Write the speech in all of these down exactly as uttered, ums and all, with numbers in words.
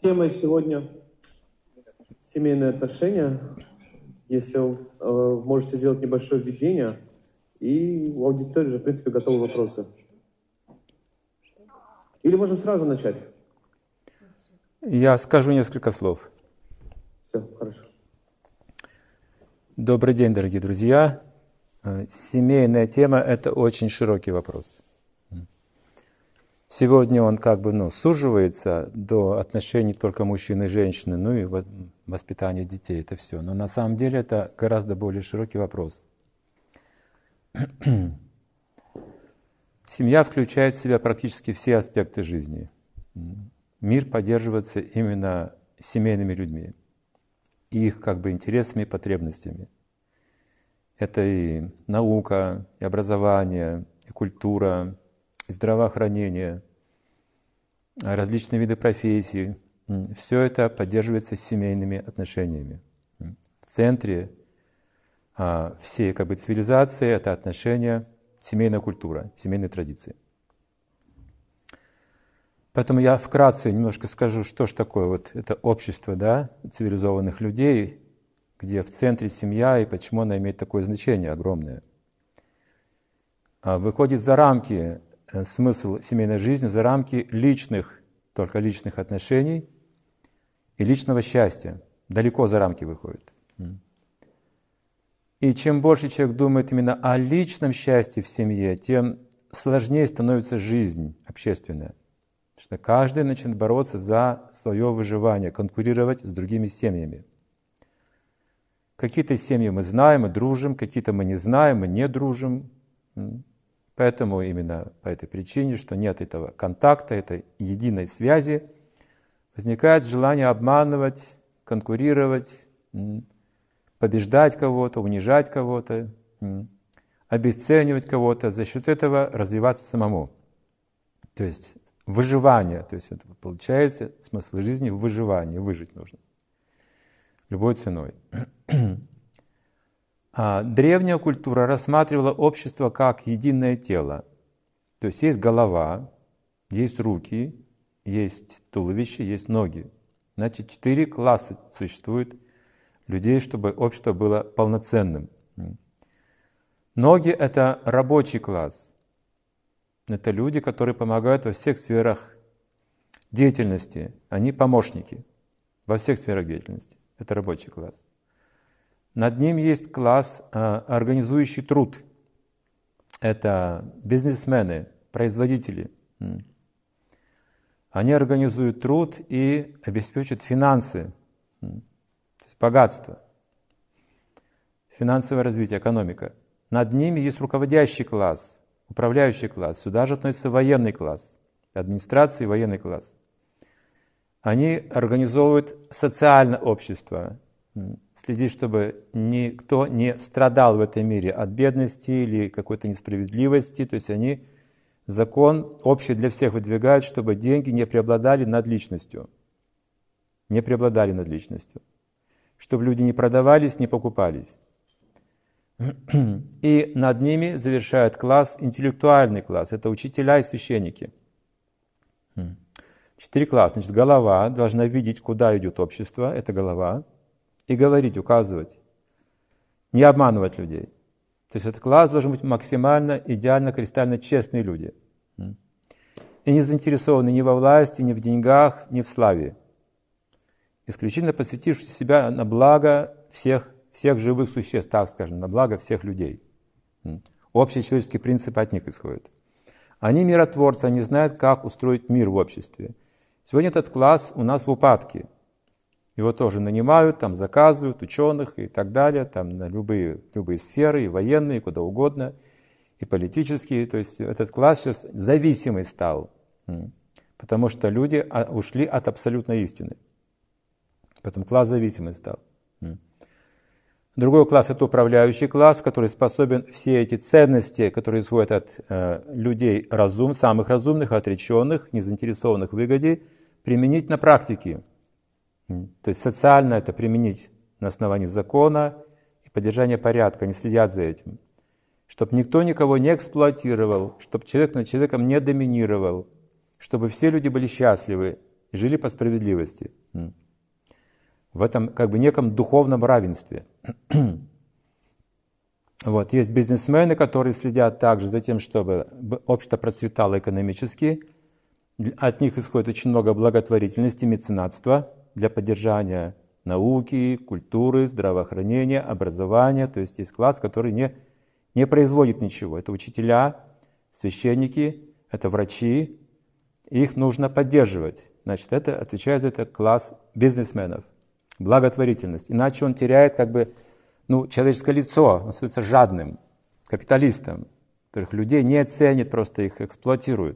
Тема сегодня семейные отношения. Если вы э, можете сделать небольшое введение, и у аудитории же, в принципе, готовы вопросы. Или можем сразу начать? Я скажу несколько слов. Все, хорошо. Добрый день, дорогие друзья. Семейная тема – это очень широкий вопрос. Сегодня он как бы ну, суживается до отношений только мужчины и женщины, ну и воспитания детей, это все. Но на самом деле это гораздо более широкий вопрос. Семья включает в себя практически все аспекты жизни. Мир поддерживается именно семейными людьми, их как бы интересами и потребностями. Это и наука, и образование, и культура, и здравоохранение, различные виды профессий. Все это поддерживается семейными отношениями. В центре а, всей как бы, цивилизации это отношения, семейная культура, семейные традиции. Поэтому я вкратце немножко скажу, что же такое вот это общество, да, цивилизованных людей, где в центре семья и почему она имеет такое значение огромное. Выходит за рамки, смысл семейной жизни, за рамки личных, только личных отношений и личного счастья. Далеко за рамки выходит. И чем больше человек думает именно о личном счастье в семье, тем сложнее становится жизнь общественная. Потому что каждый начинает бороться за свое выживание, конкурировать с другими семьями. Какие-то семьи мы знаем, мы дружим, какие-то мы не знаем, мы не дружим. Поэтому именно по этой причине, что нет этого контакта, этой единой связи, возникает желание обманывать, конкурировать, побеждать кого-то, унижать кого-то, обесценивать кого-то, за счет этого развиваться самому. То есть выживание, то есть это получается смысл жизни в выживании, выжить нужно. Любой ценой. А древняя культура рассматривала общество как единое тело. То есть есть голова, есть руки, есть туловище, есть ноги. Значит, четыре класса существует людей, чтобы общество было полноценным. Ноги — это рабочий класс. Это люди, которые помогают во всех сферах деятельности. Они помощники во всех сферах деятельности. Это рабочий класс. Над ним есть класс, организующий труд. Это бизнесмены, производители. Они организуют труд и обеспечивают финансы, то есть богатство, финансовое развитие, экономика. Над ними есть руководящий класс, управляющий класс. Сюда же относится военный класс, администрация и военный класс. Они организовывают социальное общество, следить, чтобы никто не страдал в этом мире от бедности или какой-то несправедливости. То есть они закон общий для всех выдвигают, чтобы деньги не преобладали над личностью. Не преобладали над личностью. Чтобы люди не продавались, не покупались. И над ними завершает класс, интеллектуальный класс. Это учителя и священники. Четыре класса. Значит, голова должна видеть, куда идет общество, это голова, и говорить, указывать, не обманывать людей. То есть этот класс должен быть максимально, идеально, кристально честные люди. И не заинтересованы ни во власти, ни в деньгах, ни в славе. Исключительно посвятившие себя на благо всех, всех живых существ, так скажем, на благо всех людей. Общие человеческие принципы от них исходят. Они миротворцы, они знают, как устроить мир в обществе. Сегодня этот класс у нас в упадке. Его тоже нанимают, там заказывают ученых и так далее, там на любые, любые сферы, и военные, и куда угодно, и политические. То есть этот класс сейчас зависимый стал, потому что люди ушли от абсолютной истины. Поэтому класс зависимый стал. Другой класс — это управляющий класс, который способен все эти ценности, которые исходят от э, людей разум, самых разумных, отреченных, не заинтересованных в выгоде, применить на практике. То есть социально это применить на основании закона и поддержания порядка, не следят за этим. Чтобы никто никого не эксплуатировал, чтобы человек над человеком не доминировал, чтобы все люди были счастливы. и жили по справедливости. В этом как бы неком духовном равенстве. Вот. Есть бизнесмены, которые следят также за тем, чтобы общество процветало экономически. От них исходит очень много благотворительности, меценатства для поддержания науки, культуры, здравоохранения, образования. То есть есть класс, который не, не производит ничего. Это учителя, священники, это врачи. Их нужно поддерживать. Значит, это отвечает за это класс бизнесменов. Благотворительность. Иначе он теряет как бы ну, человеческое лицо, он становится жадным, капиталистом, которых людей не ценит, просто их эксплуатирует.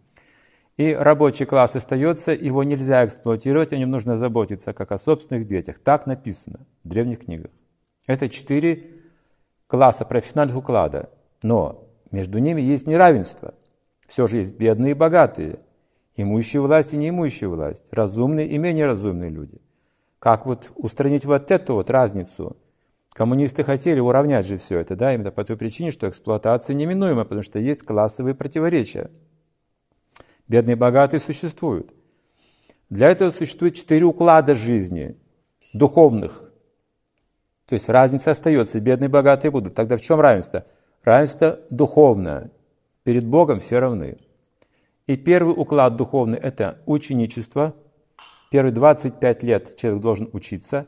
И рабочий класс остается, его нельзя эксплуатировать, о нем нужно заботиться, как о собственных детях. Так написано в древних книгах. Это четыре класса профессиональных уклада, но между ними есть неравенство. Все же есть бедные и богатые, имущие власть и неимущие власть, разумные и менее разумные люди. Как вот устранить вот эту вот разницу? Коммунисты хотели уравнять же все это, да, именно по той причине, что эксплуатация неминуема, потому что есть классовые противоречия. Бедные и богатые существуют. Для этого существует четыре уклада жизни, духовных. То есть разница остается, бедные и богатые будут. Тогда в чем равенство? Равенство духовное. Перед Богом все равны. И первый уклад духовный – это ученичество. Первые двадцать пять лет человек должен учиться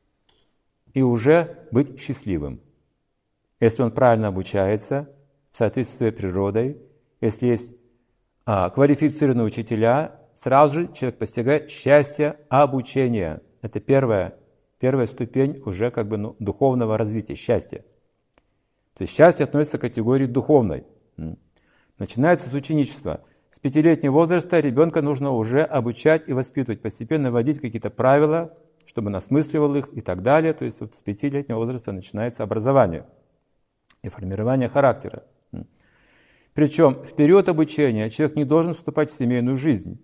и уже быть счастливым. Если он правильно обучается, в соответствии с своей природой, если есть а, квалифицированные учителя, сразу же человек постигает счастье обучения. Это первая, первая ступень уже как бы ну, духовного развития, счастья. То есть счастье относится к категории духовной. Начинается с ученичества. С пятилетнего возраста ребенка нужно уже обучать и воспитывать, постепенно вводить какие-то правила, чтобы он осмысливал их и так далее. То есть вот с пятилетнего возраста начинается образование и формирование характера. Причем в период обучения человек не должен вступать в семейную жизнь.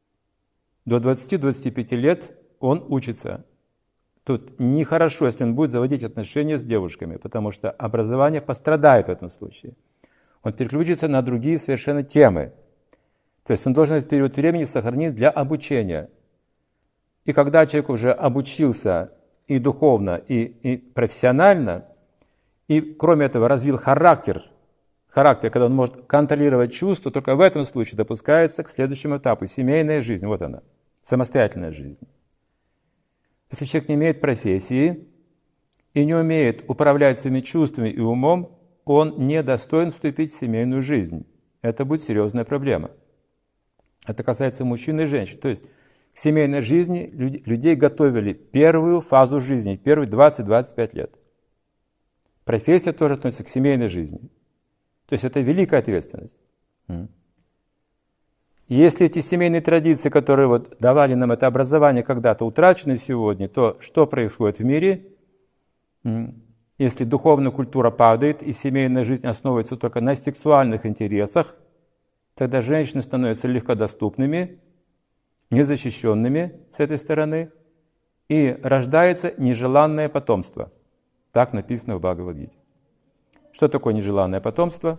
До двадцати-двадцати пяти лет он учится. Тут нехорошо, если он будет заводить отношения с девушками, потому что образование пострадает в этом случае. Он переключится на другие совершенно темы. То есть он должен этот период времени сохранить для обучения. И когда человек уже обучился и духовно, и, и профессионально, и кроме этого развил характер, характер, когда он может контролировать чувства, только в этом случае допускается к следующему этапу – семейная жизнь. Вот она, самостоятельная жизнь. Если человек не имеет профессии и не умеет управлять своими чувствами и умом, он не достоин вступить в семейную жизнь. Это будет серьезная проблема. Это касается мужчин и женщин. То есть к семейной жизни людей готовили первую фазу жизни, первые двадцать-двадцать пять лет. Профессия тоже относится к семейной жизни. То есть это великая ответственность. Если эти семейные традиции, которые вот давали нам это образование, когда-то утрачены сегодня, то что происходит в мире? Если духовная культура падает и семейная жизнь основывается только на сексуальных интересах, тогда женщины становятся легкодоступными, незащищенными с этой стороны, и рождается нежеланное потомство. Так написано в Бхагавад-гите. Что такое нежеланное потомство?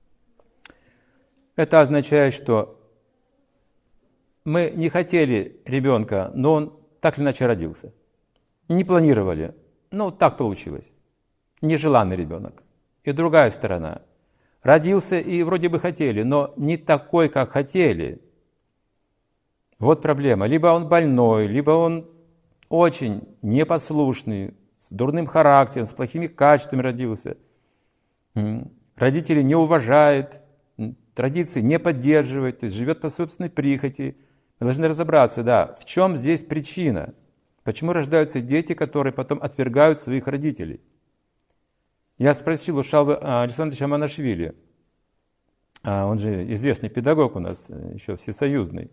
Это означает, что мы не хотели ребенка, но он так или иначе родился. Не планировали, но так получилось. Нежеланный ребенок. И другая сторона. Родился и вроде бы хотели, но не такой, как хотели. Вот проблема. Либо он больной, либо он очень непослушный, с дурным характером, с плохими качествами родился. Родители не уважают, традиции не поддерживают, то есть живет по собственной прихоти. Мы должны разобраться, да, в чем здесь причина. Почему рождаются дети, которые потом отвергают своих родителей? Я спросил у Шалвы Александровича Манашвили, он же известный педагог у нас, еще всесоюзный,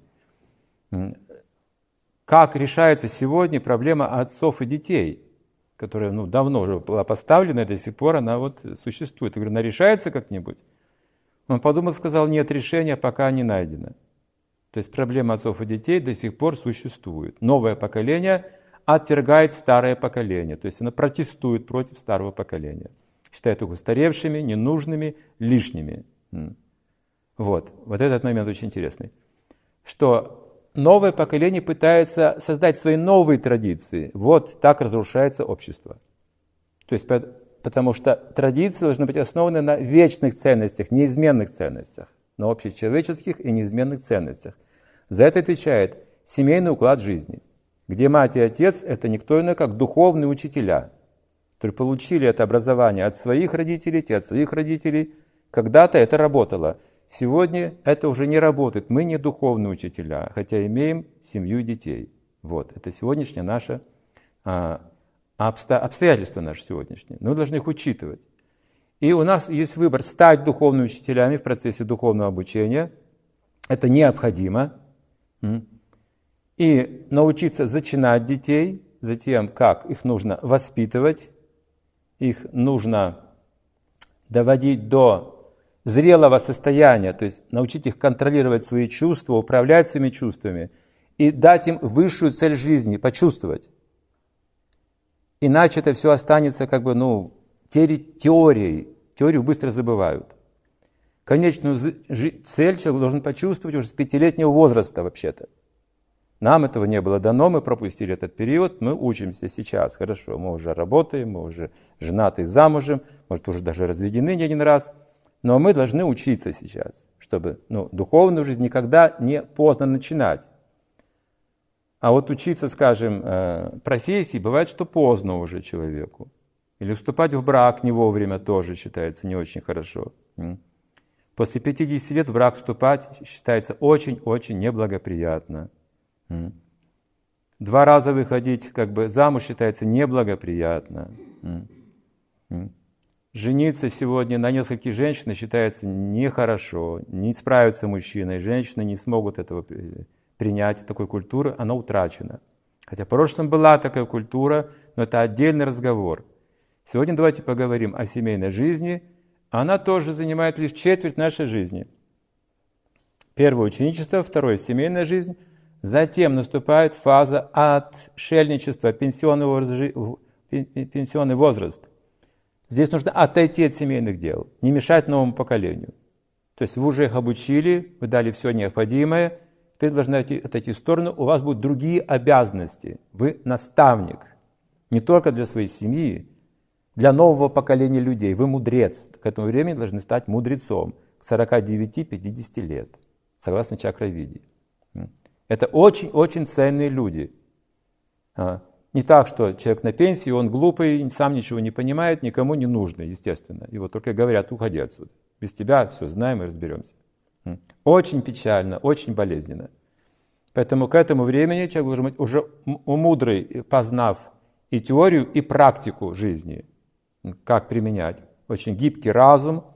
как решается сегодня проблема отцов и детей, которая ну, давно уже была поставлена, и до сих пор она вот существует. Я говорю, она решается как-нибудь? Он подумал, сказал, нет, решения пока не найдено. То есть проблема отцов и детей до сих пор существует. Новое поколение отвергает старое поколение, то есть оно протестует против старого поколения. Считает их устаревшими, ненужными, лишними. Вот. Вот этот момент очень интересный. Что новое поколение пытается создать свои новые традиции. Вот так разрушается общество. То есть, потому что традиции должны быть основаны на вечных ценностях, неизменных ценностях, на общечеловеческих и неизменных ценностях. За это отвечает семейный уклад жизни, где мать и отец – это никто иной, как духовные учителя, которые получили это образование от своих родителей, те от своих родителей. Когда-то это работало. Сегодня это уже не работает. Мы не духовные учителя, хотя имеем семью и детей. Вот, это сегодняшнее наше а, обсто, обстоятельства наши сегодняшние. Но мы должны их учитывать. И у нас есть выбор стать духовными учителями в процессе духовного обучения. Это необходимо. И научиться зачинать детей, затем, как их нужно воспитывать, их нужно доводить до зрелого состояния, то есть научить их контролировать свои чувства, управлять своими чувствами и дать им высшую цель жизни, почувствовать. Иначе это все останется как бы, ну, теорией. Теорию быстро забывают. Конечную цель человек должен почувствовать уже с пятилетнего возраста вообще-то. Нам этого не было дано, мы пропустили этот период, мы учимся сейчас. Хорошо, мы уже работаем, мы уже женаты, замужем, может, уже даже разведены не один раз. Но мы должны учиться сейчас, чтобы ну, духовную жизнь никогда не поздно начинать. А вот учиться, скажем, профессии, бывает, что поздно уже человеку. Или вступать в брак не вовремя тоже считается не очень хорошо. После пятидесяти лет в брак вступать считается очень-очень неблагоприятно. Два раза выходить как бы замуж считается неблагоприятно. Жениться сегодня на нескольких женщинах считается нехорошо. Не справится мужчина, и женщины не смогут этого принять, такой культуры, она утрачена. Хотя в прошлом была такая культура, но это отдельный разговор. Сегодня давайте поговорим о семейной жизни. Она тоже занимает лишь четверть нашей жизни. Первое ученичество, второе семейная жизнь. Затем наступает фаза отшельничества, пенсионный возраст. Пенсионный возраст. Здесь нужно отойти от семейных дел, не мешать новому поколению. То есть вы уже их обучили, вы дали все необходимое, теперь должны отойти в сторону, у вас будут другие обязанности. Вы наставник, не только для своей семьи, для нового поколения людей. Вы мудрец. К этому времени должны стать мудрецом к сорока девяти — пятидесяти лет, согласно чакравидии. Это очень-очень ценные люди. Не так, что человек на пенсии, он глупый, сам ничего не понимает, никому не нужный, естественно. Его только говорят, уходи отсюда. Без тебя все знаем и разберемся. Очень печально, очень болезненно. Поэтому к этому времени человек должен быть уже мудрый, познав и теорию, и практику жизни. Как применять. Очень гибкий разум,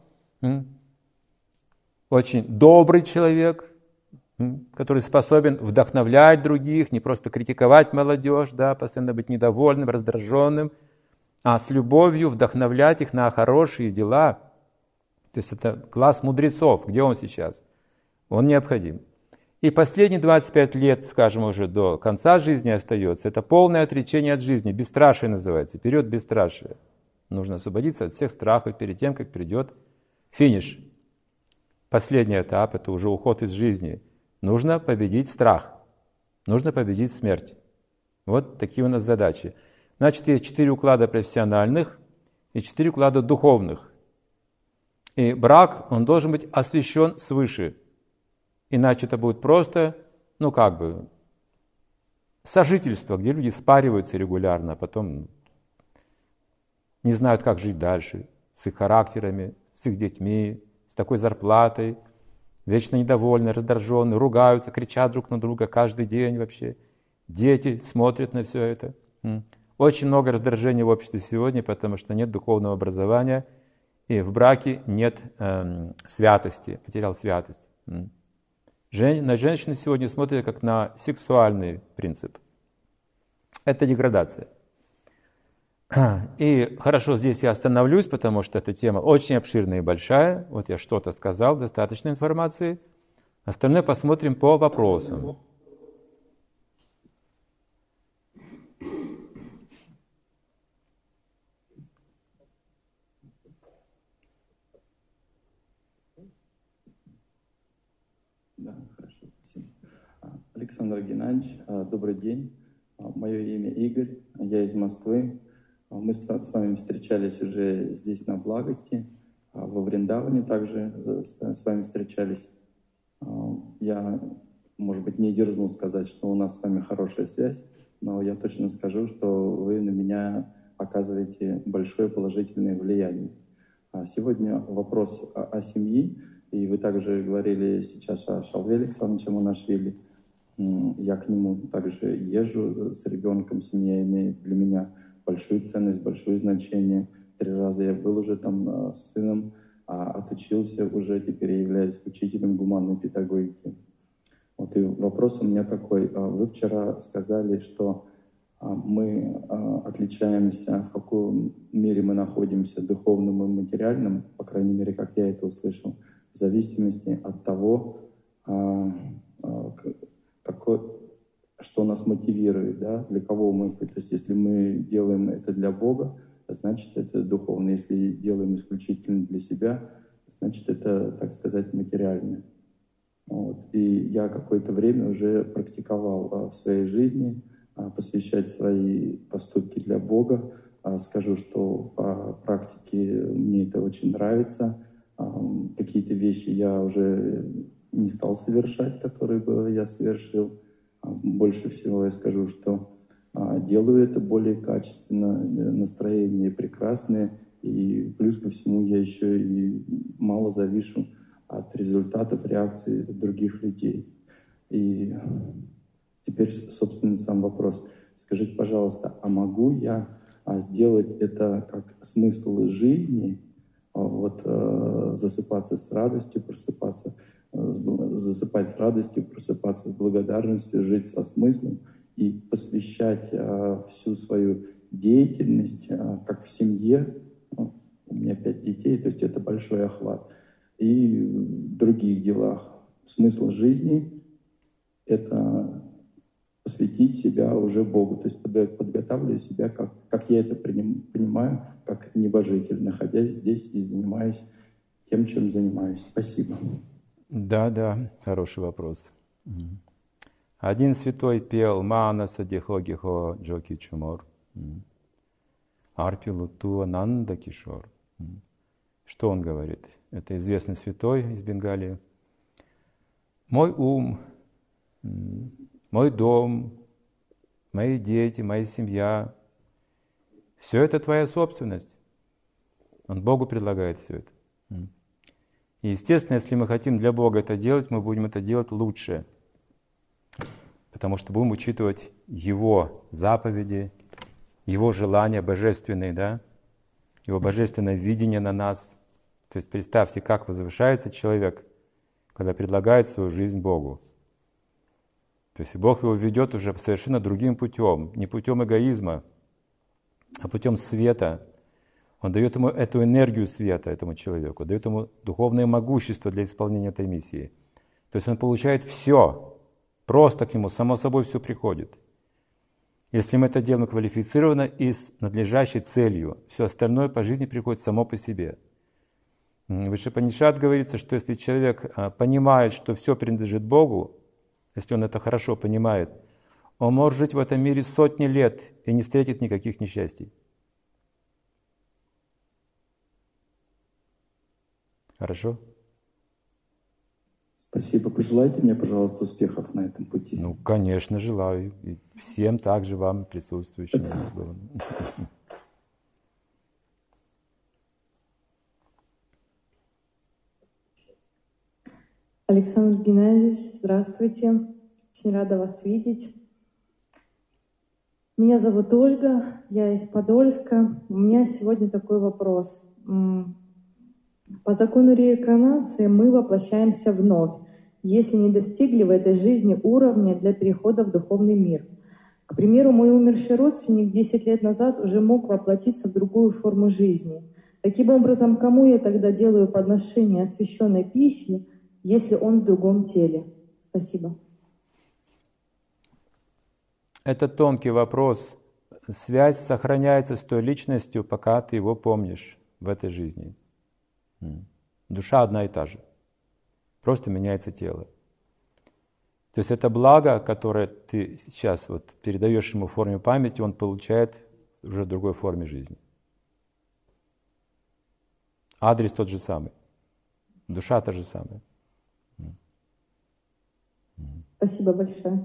очень добрый человек, который способен вдохновлять других, не просто критиковать молодежь, да, постоянно быть недовольным, раздраженным, а с любовью вдохновлять их на хорошие дела. То есть это класс мудрецов. Где он сейчас? Он необходим. И последние двадцать пять лет, скажем, уже до конца жизни остается, это полное отречение от жизни, бесстрашие называется, период бесстрашия. Нужно освободиться от всех страхов перед тем, как придет финиш. Последний этап – это уже уход из жизни. Нужно победить страх, нужно победить смерть. Вот такие у нас задачи. Значит, есть четыре уклада профессиональных и четыре уклада духовных. И брак, он должен быть освящен свыше. Иначе это будет просто, ну как бы, сожительство, где люди спариваются регулярно, а потом не знают, как жить дальше, с их характерами, с их детьми, с такой зарплатой. Вечно недовольны, раздраженны, ругаются, кричат друг на друга каждый день вообще. Дети смотрят на все это. Очень много раздражения в обществе сегодня, потому что нет духовного образования, и в браке нет эм, святости, потерял святость. Жен, на женщину сегодня смотрят как на сексуальный принцип. Это деградация. И хорошо, здесь я остановлюсь, потому что эта тема очень обширная и большая. Вот я что-то сказал, достаточно информации. Остальное посмотрим по вопросам. Да, хорошо, спасибо. Александр Геннадьевич, добрый день. Мое имя Игорь, я из Москвы. Мы с вами встречались уже здесь на Благости, во Вриндаване также с вами встречались. Я, может быть, не дерзнул сказать, что у нас с вами хорошая связь, но я точно скажу, что вы на меня оказываете большое положительное влияние. Сегодня вопрос о, о семье, и вы также говорили сейчас о Шалве Александровиче Монашвили. Я к нему также езжу с ребенком, семья имеет для меня большую ценность, большое значение. Три раза я был уже там с сыном, отучился уже, теперь я являюсь учителем гуманной педагогики. Вот и вопрос у меня такой. Вы вчера сказали, что мы отличаемся, в каком мире мы находимся, духовном и материальном, по крайней мере, как я это услышал, в зависимости от того, какой, что нас мотивирует, да, для кого мы. То есть если мы делаем это для Бога, значит, это духовно. Если делаем исключительно для себя, значит, это, так сказать, материально. Вот. И я какое-то время уже практиковал в своей жизни посвящать свои поступки для Бога. Скажу, что по практике мне это очень нравится. Какие-то вещи я уже не стал совершать, которые бы я совершил. Больше всего я скажу, что делаю это более качественно, настроение прекрасное, и плюс ко всему я еще и мало завишу от результатов реакции других людей. И теперь, собственно, сам вопрос. Скажите, пожалуйста, а могу я сделать это как смысл жизни, вот засыпаться с радостью, просыпаться, засыпать с радостью, просыпаться с благодарностью, жить со смыслом и посвящать всю свою деятельность, как в семье, у меня пять детей, то есть это большой охват, и в других делах. Смысл жизни — это посвятить себя уже Богу, то есть подготавливаю себя, как, как я это понимаю, как небожитель, находясь здесь и занимаясь тем, чем занимаюсь. Спасибо. Да, да, хороший вопрос. Один святой пел «Манаса дихо-гихо джоки чумор, арпи луту ананда кишор». Что он говорит? Это известный святой из Бенгалии. «Мой ум, мой дом, мои дети, моя семья — все это твоя собственность». Он Богу предлагает все это. И естественно, если мы хотим для Бога это делать, мы будем это делать лучше, потому что будем учитывать Его заповеди, Его желания божественные, да? Его божественное видение на нас. То есть представьте, как возвышается человек, когда предлагает свою жизнь Богу. То есть Бог его ведет уже совершенно другим путем, не путем эгоизма, а путем света. Он дает ему эту энергию света, этому человеку, дает ему духовное могущество для исполнения этой миссии. То есть он получает все, просто к нему, само собой все приходит. Если мы это делаем квалифицированно и с надлежащей целью, все остальное по жизни приходит само по себе. В Ишупанишад говорится, что если человек понимает, что все принадлежит Богу, если он это хорошо понимает, он может жить в этом мире сотни лет и не встретит никаких несчастий. Хорошо? Спасибо. Пожелайте мне, пожалуйста, успехов на этом пути. Ну, конечно, желаю. И всем также вам, присутствующим. Александр Геннадьевич, здравствуйте. Очень рада вас видеть. Меня зовут Ольга, я из Подольска. У меня сегодня такой вопрос. По закону реинкарнации мы воплощаемся вновь, если не достигли в этой жизни уровня для перехода в духовный мир. К примеру, мой умерший родственник десять лет назад уже мог воплотиться в другую форму жизни. Таким образом, кому я тогда делаю подношение освященной пищи, если он в другом теле? Спасибо. Это тонкий вопрос. Связь сохраняется с той личностью, пока ты его помнишь в этой жизни. Душа одна и та же. Просто меняется тело. То То есть это благо, которое ты сейчас вот передаешь ему в форме памяти, он получает уже в другой форме жизни. Адрес тот же самый. Душа та же самая. Спасибо большое.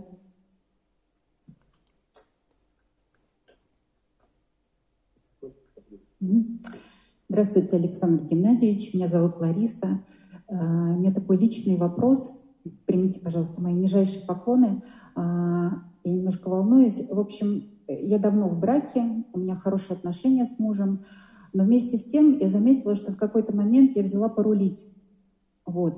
Здравствуйте, Александр Геннадьевич. Меня зовут Лариса. У меня такой личный вопрос. Примите, пожалуйста, мои нижайшие поклоны. Я немножко волнуюсь. В общем, я давно в браке, у меня хорошие отношения с мужем, но вместе с тем я заметила, что в какой-то момент я взяла порулить. Вот.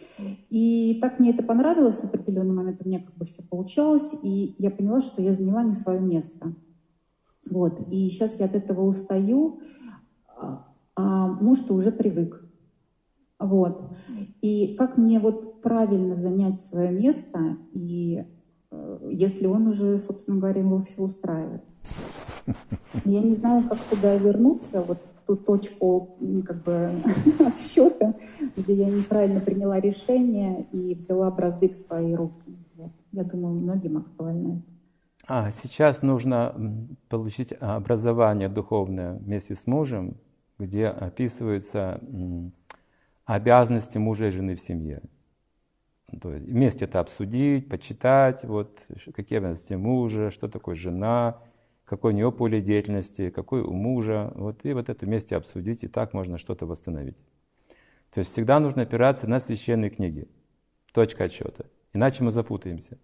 И так мне это понравилось, в определенный момент у меня как бы все получалось, и я поняла, что я заняла не свое место. Вот. И сейчас я от этого устаю, а муж-то уже привык. Вот. И как мне вот правильно занять свое место, и если он уже, собственно говоря, его все устраивает. Я не знаю, как туда вернуться, вот в ту точку как бы отсчета, где я неправильно приняла решение и взяла бразды в свои руки. Вот. Я думаю, многим актуально это. А, сейчас нужно получить образование духовное вместе с мужем, где описываются обязанности мужа и жены в семье. То есть вместе это обсудить, почитать, вот, какие обязанности мужа, что такое жена, какое у нее поле деятельности, какой у мужа. Вот, и вот это вместе обсудить, и так можно что-то восстановить. То есть всегда нужно опираться на священные книги. Точка отсчета. Иначе мы запутаемся.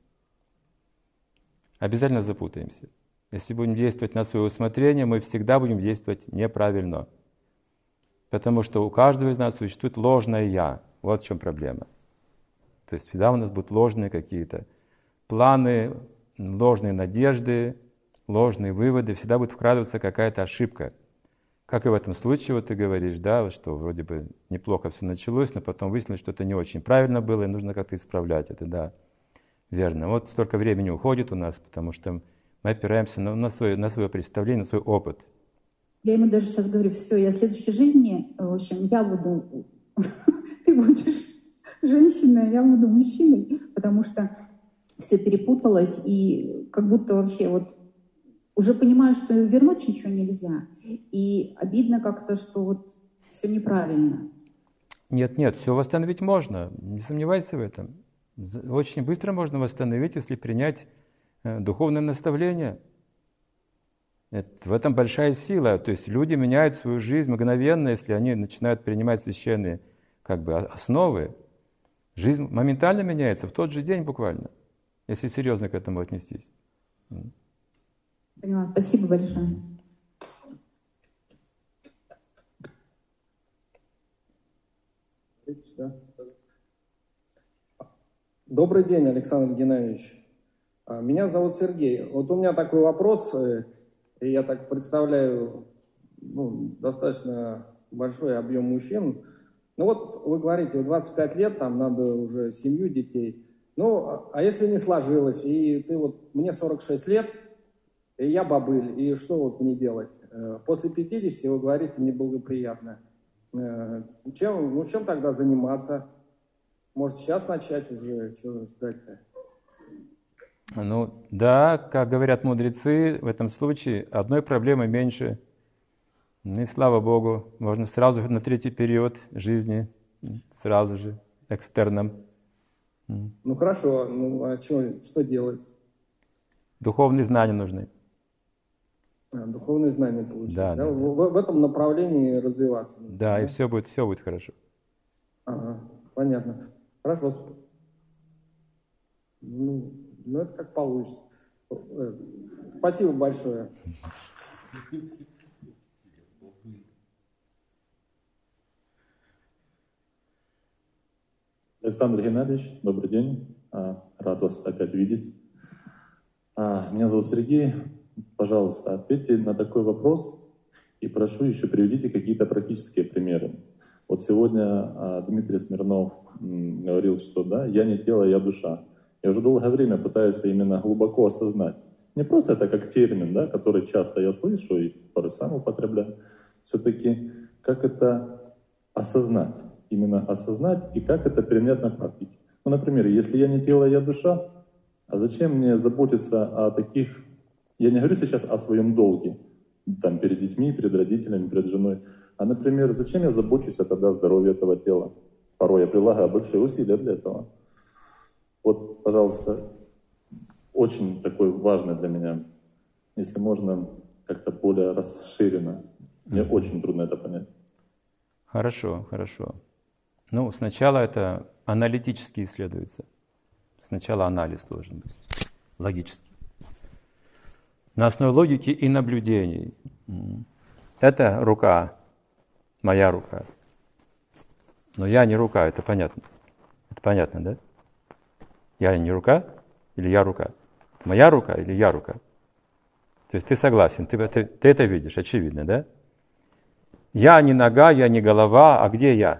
Обязательно запутаемся. Если будем действовать на свое усмотрение, мы всегда будем действовать неправильно. Потому что у каждого из нас существует ложное «я». Вот в чем проблема. То есть всегда у нас будут ложные какие-то планы, ложные надежды, ложные выводы, всегда будет вкрадываться какая-то ошибка. Как и в этом случае, вот ты говоришь, да, что вроде бы неплохо все началось, но потом выяснилось, что это не очень правильно было, и нужно как-то исправлять это, да, верно. Вот столько времени уходит у нас, потому что мы опираемся на, на, свое, на свое представление, на свой опыт. Я ему даже сейчас говорю, все, я в следующей жизни, в общем, я буду, ты будешь женщиной, я буду мужчиной, потому что все перепуталось, и как будто вообще вот уже понимаю, что вернуть ничего нельзя. И обидно как-то, что вот все неправильно. Нет, нет, все восстановить можно, не сомневайся в этом. Очень быстро можно восстановить, если принять духовное наставление. Это, в этом большая сила. То есть люди меняют свою жизнь мгновенно, если они начинают принимать священные как бы основы. Жизнь моментально меняется, в тот же день буквально, если серьезно к этому отнестись. Поняла. Спасибо большое. Добрый день, Александр Геннадьевич. Меня зовут Сергей. Вот у меня такой вопрос, и я так представляю, ну, достаточно большой объем мужчин. Ну вот вы говорите, в двадцать пять лет там надо уже семью, детей. Ну, а если не сложилось, и ты вот, мне сорок шесть лет, и я бабыль, и что вот мне делать? После пятидесяти вы говорите неблагоприятно. Чем, ну, чем тогда заниматься? Может, сейчас начать уже, что ждать-то? Ну, да, как говорят мудрецы, в этом случае одной проблемы меньше. И слава Богу, можно сразу на третий период жизни, сразу же, экстерном. Ну хорошо, ну а что, что делать? Духовные знания нужны. А, духовные знания получить. Да, Да, да, в, да. в этом направлении развиваться. Нужно, да, да, и все будет, все будет хорошо. Ага, понятно. Хорошо. Ну, ну это как получится. Спасибо большое. Александр Геннадьевич, добрый день. Рад вас опять видеть. Меня зовут Сергей. Пожалуйста, ответьте на такой вопрос и прошу еще приведите какие-то практические примеры. Вот сегодня Дмитрий Смирнов говорил, что да, я не тело, я душа. Я уже долгое время пытаюсь именно глубоко осознать. Не просто это как термин, да, который часто я слышу и порой сам употребляю. Все-таки как это осознать, именно осознать и как это применять на практике. Ну, например, если я не тело, я душа, а зачем мне заботиться о таких... Я не говорю сейчас о своем долге, там, перед детьми, перед родителями, перед женой. А, например, зачем я забочусь о тогда здоровье этого тела? Порой я прилагаю большие усилия для этого. Вот, пожалуйста, очень такой важный для меня, если можно как-то более расширенно. Мне mm-hmm. очень трудно это понять. Хорошо, хорошо. Ну, сначала это аналитически исследуется. Сначала анализ должен быть, логический. На основе логики и наблюдений. Это рука, моя рука. Но я не рука, это понятно. Это понятно, да? Я не рука или я рука? Моя рука или я рука? То есть ты согласен, ты, ты, ты это видишь, очевидно, да? Я не нога, я не голова, а где я?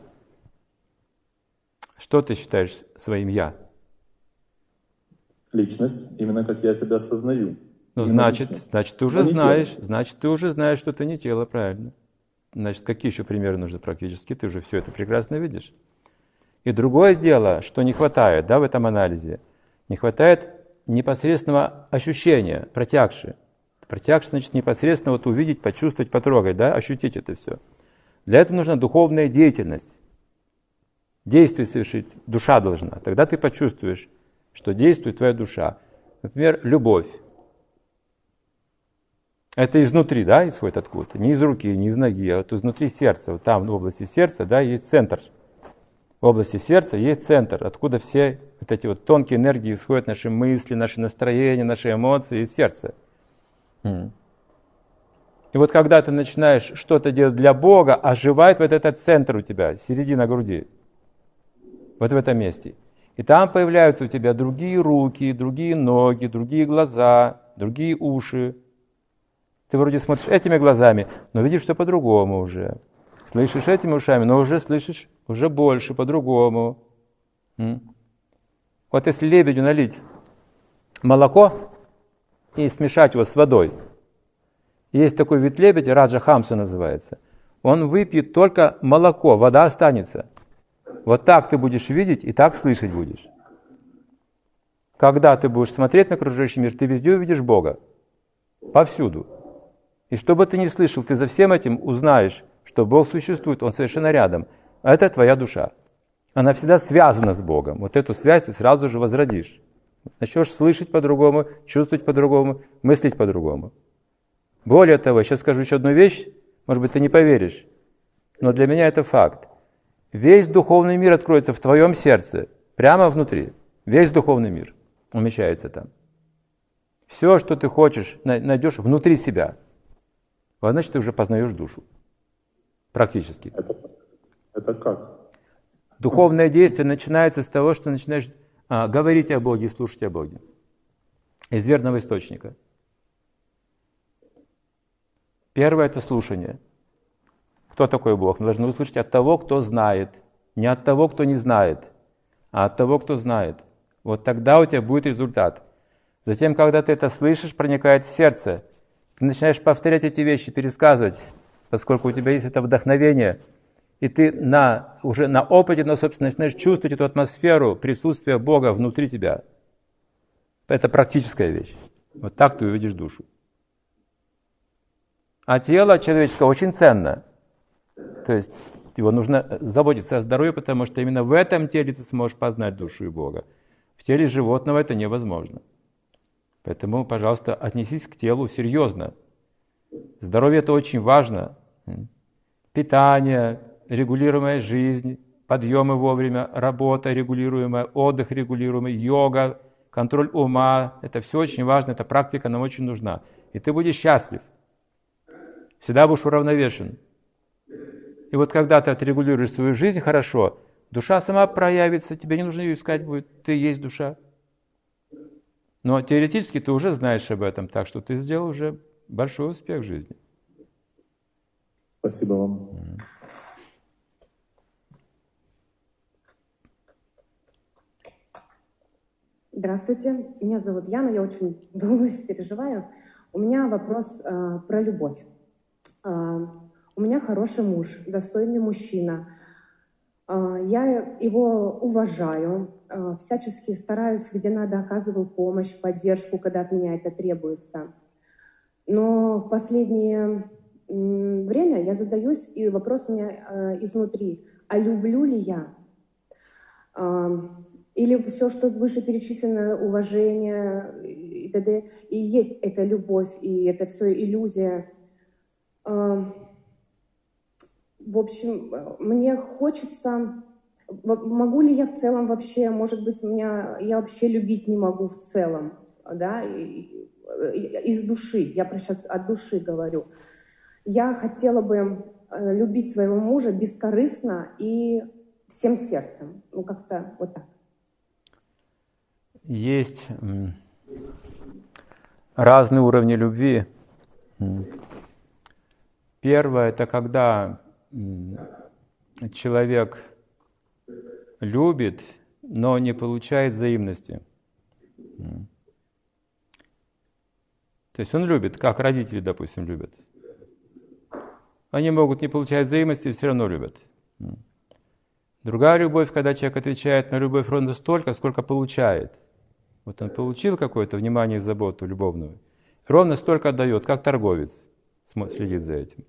Что ты считаешь своим я? Личность, именно как я себя осознаю. Ну, значит, значит, ты уже знаешь, значит, ты уже знаешь, что ты не тело, правильно. Значит, какие еще примеры нужны практически? Ты уже все это прекрасно видишь. И другое дело, что не хватает, да, в этом анализе. Не хватает непосредственного ощущения, протягши. Протягши, значит, непосредственно вот увидеть, почувствовать, потрогать, да, ощутить это все. Для этого нужна духовная деятельность. Действие совершить душа должна. Тогда ты почувствуешь, что действует твоя душа. Например, любовь. Это изнутри, да, исходит откуда-то. Не из руки, не из ноги, а вот изнутри сердца. Вот там, в области сердца, да, есть центр. В области сердца есть центр, откуда все вот эти вот тонкие энергии исходят, наши мысли, наши настроения, наши эмоции из сердца. И вот когда ты начинаешь что-то делать для Бога, оживает вот этот центр у тебя, середина груди. Вот в этом месте. И там появляются у тебя другие руки, другие ноги, другие глаза, другие уши. Ты вроде смотришь этими глазами, но видишь все по-другому уже. Слышишь этими ушами, но уже слышишь уже больше, по-другому. М? Вот если лебедю налить молоко и смешать его с водой. Есть такой вид лебедя, Раджа Хамса называется. Он выпьет только молоко, вода останется. Вот так ты будешь видеть и так слышать будешь. Когда ты будешь смотреть на окружающий мир, ты везде увидишь Бога. Повсюду. И что бы ты ни слышал, ты за всем этим узнаешь, что Бог существует, Он совершенно рядом. А это твоя душа. Она всегда связана с Богом. Вот эту связь ты сразу же возродишь. Начнешь слышать по-другому, чувствовать по-другому, мыслить по-другому. Более того, я сейчас скажу еще одну вещь, может быть, ты не поверишь, но для меня это факт. Весь духовный мир откроется в твоем сердце, прямо внутри. Весь духовный мир умещается там. Все, что ты хочешь, найдешь внутри себя. Вот значит, ты уже познаешь душу. Практически. Это, это как? Духовное действие начинается с того, что начинаешь а, говорить о Боге и слушать о Боге. Из верного источника. Первое – это слушание. Кто такой Бог? Мы должны услышать от того, кто знает. Не от того, кто не знает, а от того, кто знает. Вот тогда у тебя будет результат. Затем, когда ты это слышишь, проникает в сердце. Ты начинаешь повторять эти вещи, пересказывать, поскольку у тебя есть это вдохновение. И ты на, уже на опыте, но, собственно, начинаешь чувствовать эту атмосферу присутствия Бога внутри тебя. Это практическая вещь. Вот так ты увидишь душу. А тело человеческое очень ценно. То есть его нужно заботиться о здоровье, потому что именно в этом теле ты сможешь познать душу и Бога. В теле животного это невозможно. Поэтому, пожалуйста, отнесись к телу серьезно. Здоровье это очень важно. Питание, регулируемая жизнь, подъемы вовремя, работа регулируемая, отдых регулируемый, йога, контроль ума. Это все очень важно, эта практика нам очень нужна. И ты будешь счастлив. Всегда будешь уравновешен. И вот когда ты отрегулируешь свою жизнь хорошо, душа сама проявится, тебе не нужно ее искать будет, ты есть душа. Но теоретически ты уже знаешь об этом, так что ты сделал уже большой успех в жизни. Спасибо вам. Mm-hmm. Здравствуйте, меня зовут Яна, я очень волнуюсь, переживаю. У меня вопрос э, про любовь. Э, у меня хороший муж, достойный мужчина. Э, Я его уважаю, всячески стараюсь, где надо, оказываю помощь, поддержку, когда от меня это требуется. Но в последнее время я задаюсь, и вопрос у меня изнутри, а люблю ли я? Или все, что вышеперечислено, уважение и т.д., и есть эта любовь, и это все иллюзия. В общем, мне хочется... Могу ли я в целом вообще, может быть, меня, я вообще любить не могу в целом, да, из души, я сейчас от души говорю. Я хотела бы любить своего мужа бескорыстно и всем сердцем, ну как-то вот так. Есть разные уровни любви. Первое — это когда человек любит, но не получает взаимности. То есть он любит, как родители, допустим, любят. Они могут не получать взаимности, все равно любят. Другая любовь, когда человек отвечает на любовь ровно столько, сколько получает. Вот он получил какое-то внимание и заботу любовную, ровно столько отдает, как торговец следит за этим.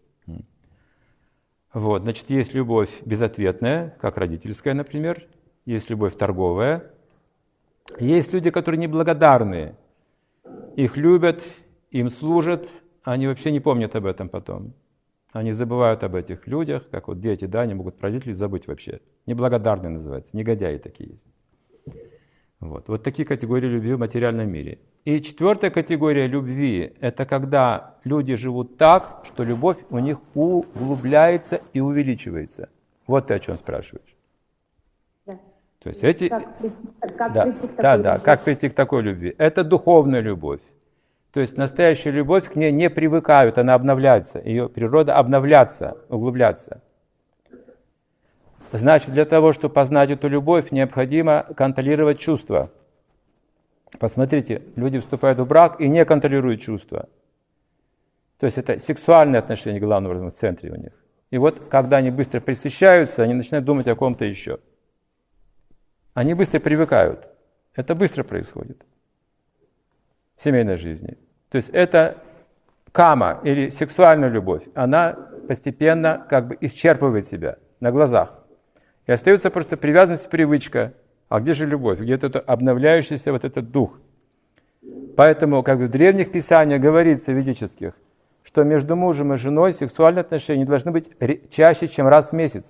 Вот, значит, есть любовь безответная, как родительская, например, есть любовь торговая. Есть люди, которые неблагодарные. Их любят, им служат, они вообще не помнят об этом потом. Они забывают об этих людях, как вот дети, да, они могут про родителей забыть вообще. Неблагодарные называются, негодяи такие есть. Вот. Вот такие категории любви в материальном мире. И четвертая категория любви — это когда люди живут так, что любовь у них углубляется и увеличивается. Вот ты о чем спрашиваешь. Да. То есть эти... Как прийти, как да, прийти к такой да, любви? да, как прийти к такой любви. Это духовная любовь. То есть настоящая любовь, к ней не привыкают, она обновляется. Ее природа обновляться, углубляться. Значит, для того, чтобы познать эту любовь, необходимо контролировать чувства. Посмотрите, люди вступают в брак и не контролируют чувства. То есть это сексуальные отношения, главным образом, в центре у них. И вот, когда они быстро пресыщаются, они начинают думать о ком-то еще. Они быстро привыкают. Это быстро происходит в семейной жизни. То есть это кама или сексуальная любовь. Она постепенно как бы исчерпывает себя на глазах. И остается просто привязанность и привычка. А где же любовь? Где-то это обновляющийся вот этот дух. Поэтому, как в древних писаниях говорится, ведических, что между мужем и женой сексуальные отношения не должны быть чаще, чем раз в месяц.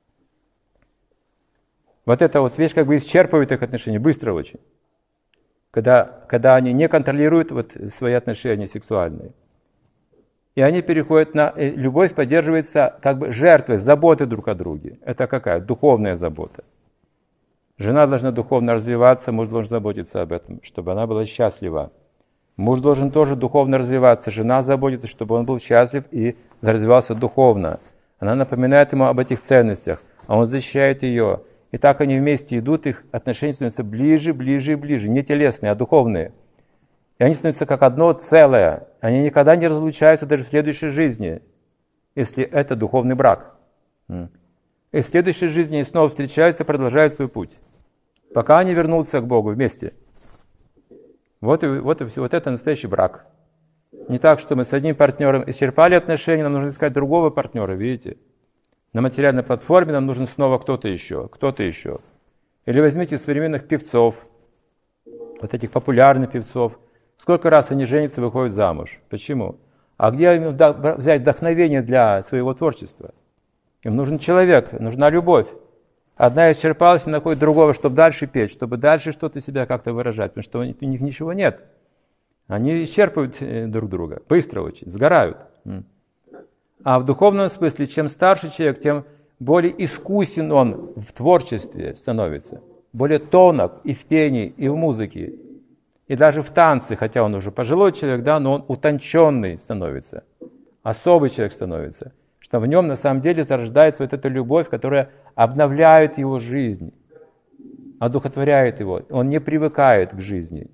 Вот эта вот вещь как бы исчерпывает их отношения, быстро очень. Когда, когда они не контролируют вот свои отношения сексуальные. И они переходят на... Любовь поддерживается как бы жертвой, заботой друг о друге. Это какая? Духовная забота. Жена должна духовно развиваться, муж должен заботиться об этом, чтобы она была счастлива. Муж должен тоже духовно развиваться, жена заботится, чтобы он был счастлив и развивался духовно. Она напоминает ему об этих ценностях, а он защищает ее. И так они вместе идут, их отношения становятся ближе, ближе и ближе. Не телесные, а духовные. И они становятся как одно целое. Они никогда не разлучаются даже в следующей жизни, если это духовный брак. И в следующей жизни они снова встречаются и продолжают свой путь. Пока они вернутся к Богу вместе. Вот и, вот и все. Вот это настоящий брак. Не так, что мы с одним партнером исчерпали отношения, нам нужно искать другого партнера, видите? На материальной платформе нам нужен снова кто-то еще, кто-то еще. Или возьмите современных певцов, вот этих популярных певцов. Сколько раз они женятся и выходят замуж? Почему? А где им взять вдохновение для своего творчества? Им нужен человек, нужна любовь. Одна исчерпалась и находит другого, чтобы дальше петь, чтобы дальше что-то себя как-то выражать, потому что у них ничего нет. Они исчерпывают друг друга, быстро очень, сгорают. А в духовном смысле, чем старше человек, тем более искусен он в творчестве становится. Более тонок и в пении, и в музыке. И даже в танце, хотя он уже пожилой человек, да, но он утонченный становится. Особый человек становится. Что в нем на самом деле зарождается вот эта любовь, которая обновляет его жизнь, одухотворяет его. Он не привыкает к жизни.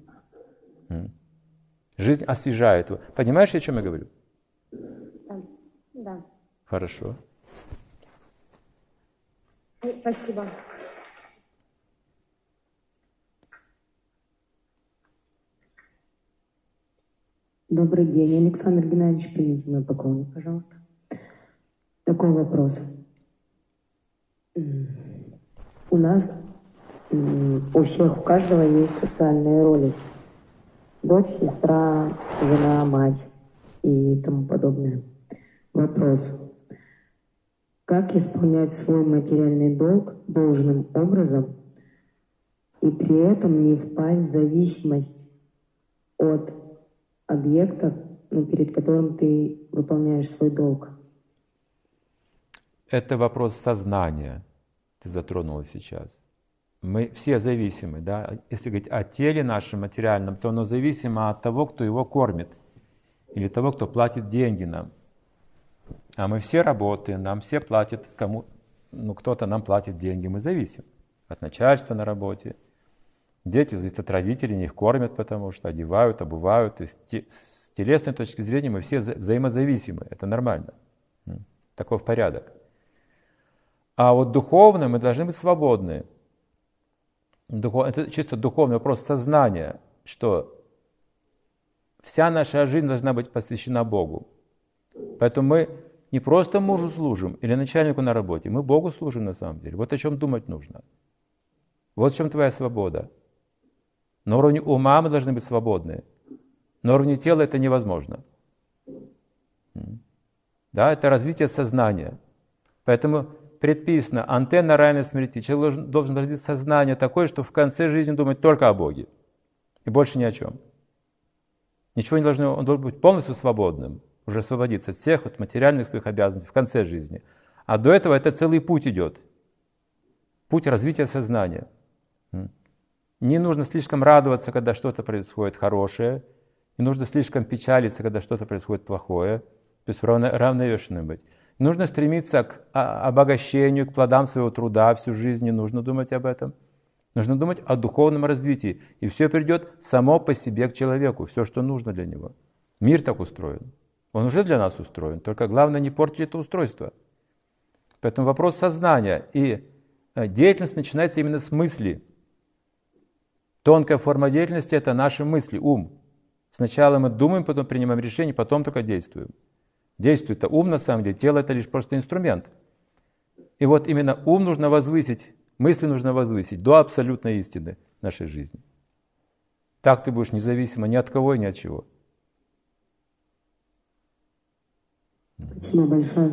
Жизнь освежает его. Понимаешь, о чем я говорю? Да. Хорошо. Спасибо. Добрый день, Александр Геннадьевич, примите мой поклон, пожалуйста. Такой вопрос. У нас, у всех, у каждого есть социальные роли. Дочь, сестра, жена, мать и тому подобное. Вопрос. Как исполнять свой материальный долг должным образом и при этом не впасть в зависимость от объекта, ну, перед которым ты выполняешь свой долг? Это вопрос сознания, ты затронула сейчас. Мы все зависимы, да? Если говорить о теле нашем материальном, то оно зависимо от того, кто его кормит, или того, кто платит деньги нам. А мы все работаем, нам все платят, кому, ну, кто-то нам платит деньги, мы зависим от начальства на работе. Дети зависят от родителей, они их кормят, потому что одевают, обувают. То есть те, с телесной точки зрения мы все взаимозависимы, это нормально. Таков порядок. А вот духовно мы должны быть свободны. Это чисто духовный вопрос сознания, что вся наша жизнь должна быть посвящена Богу. Поэтому мы не просто мужу служим или начальнику на работе, мы Богу служим на самом деле. Вот о чем думать нужно. Вот в чем твоя свобода. На уровне ума мы должны быть свободны. На уровне тела это невозможно. Да, это развитие сознания. Поэтому предписано, антенна райной смерти. Человек должен, должен развить сознание такое, что в конце жизни думать только о Боге. И больше ни о чем. Ничего не должно, он должен быть полностью свободным. Уже освободиться от всех от материальных своих обязанностей в конце жизни. А до этого это целый путь идет. Путь развития сознания. Не нужно слишком радоваться, когда что-то происходит хорошее. Не нужно слишком печалиться, когда что-то происходит плохое. То есть равно, равновешенным быть. Нужно стремиться к обогащению, к плодам своего труда всю жизнь. Не нужно думать об этом. Нужно думать о духовном развитии. И все придет само по себе к человеку. Все, что нужно для него. Мир так устроен. Он уже для нас устроен. Только главное не портить это устройство. Поэтому вопрос сознания. И деятельность начинается именно с мысли. Тонкая форма деятельности – это наши мысли, ум. Сначала мы думаем, потом принимаем решение, потом только действуем. Действует-то ум на самом деле, тело – это лишь просто инструмент. И вот именно ум нужно возвысить, мысли нужно возвысить до абсолютной истины нашей жизни. Так ты будешь независима ни от кого и ни от чего. Спасибо большое.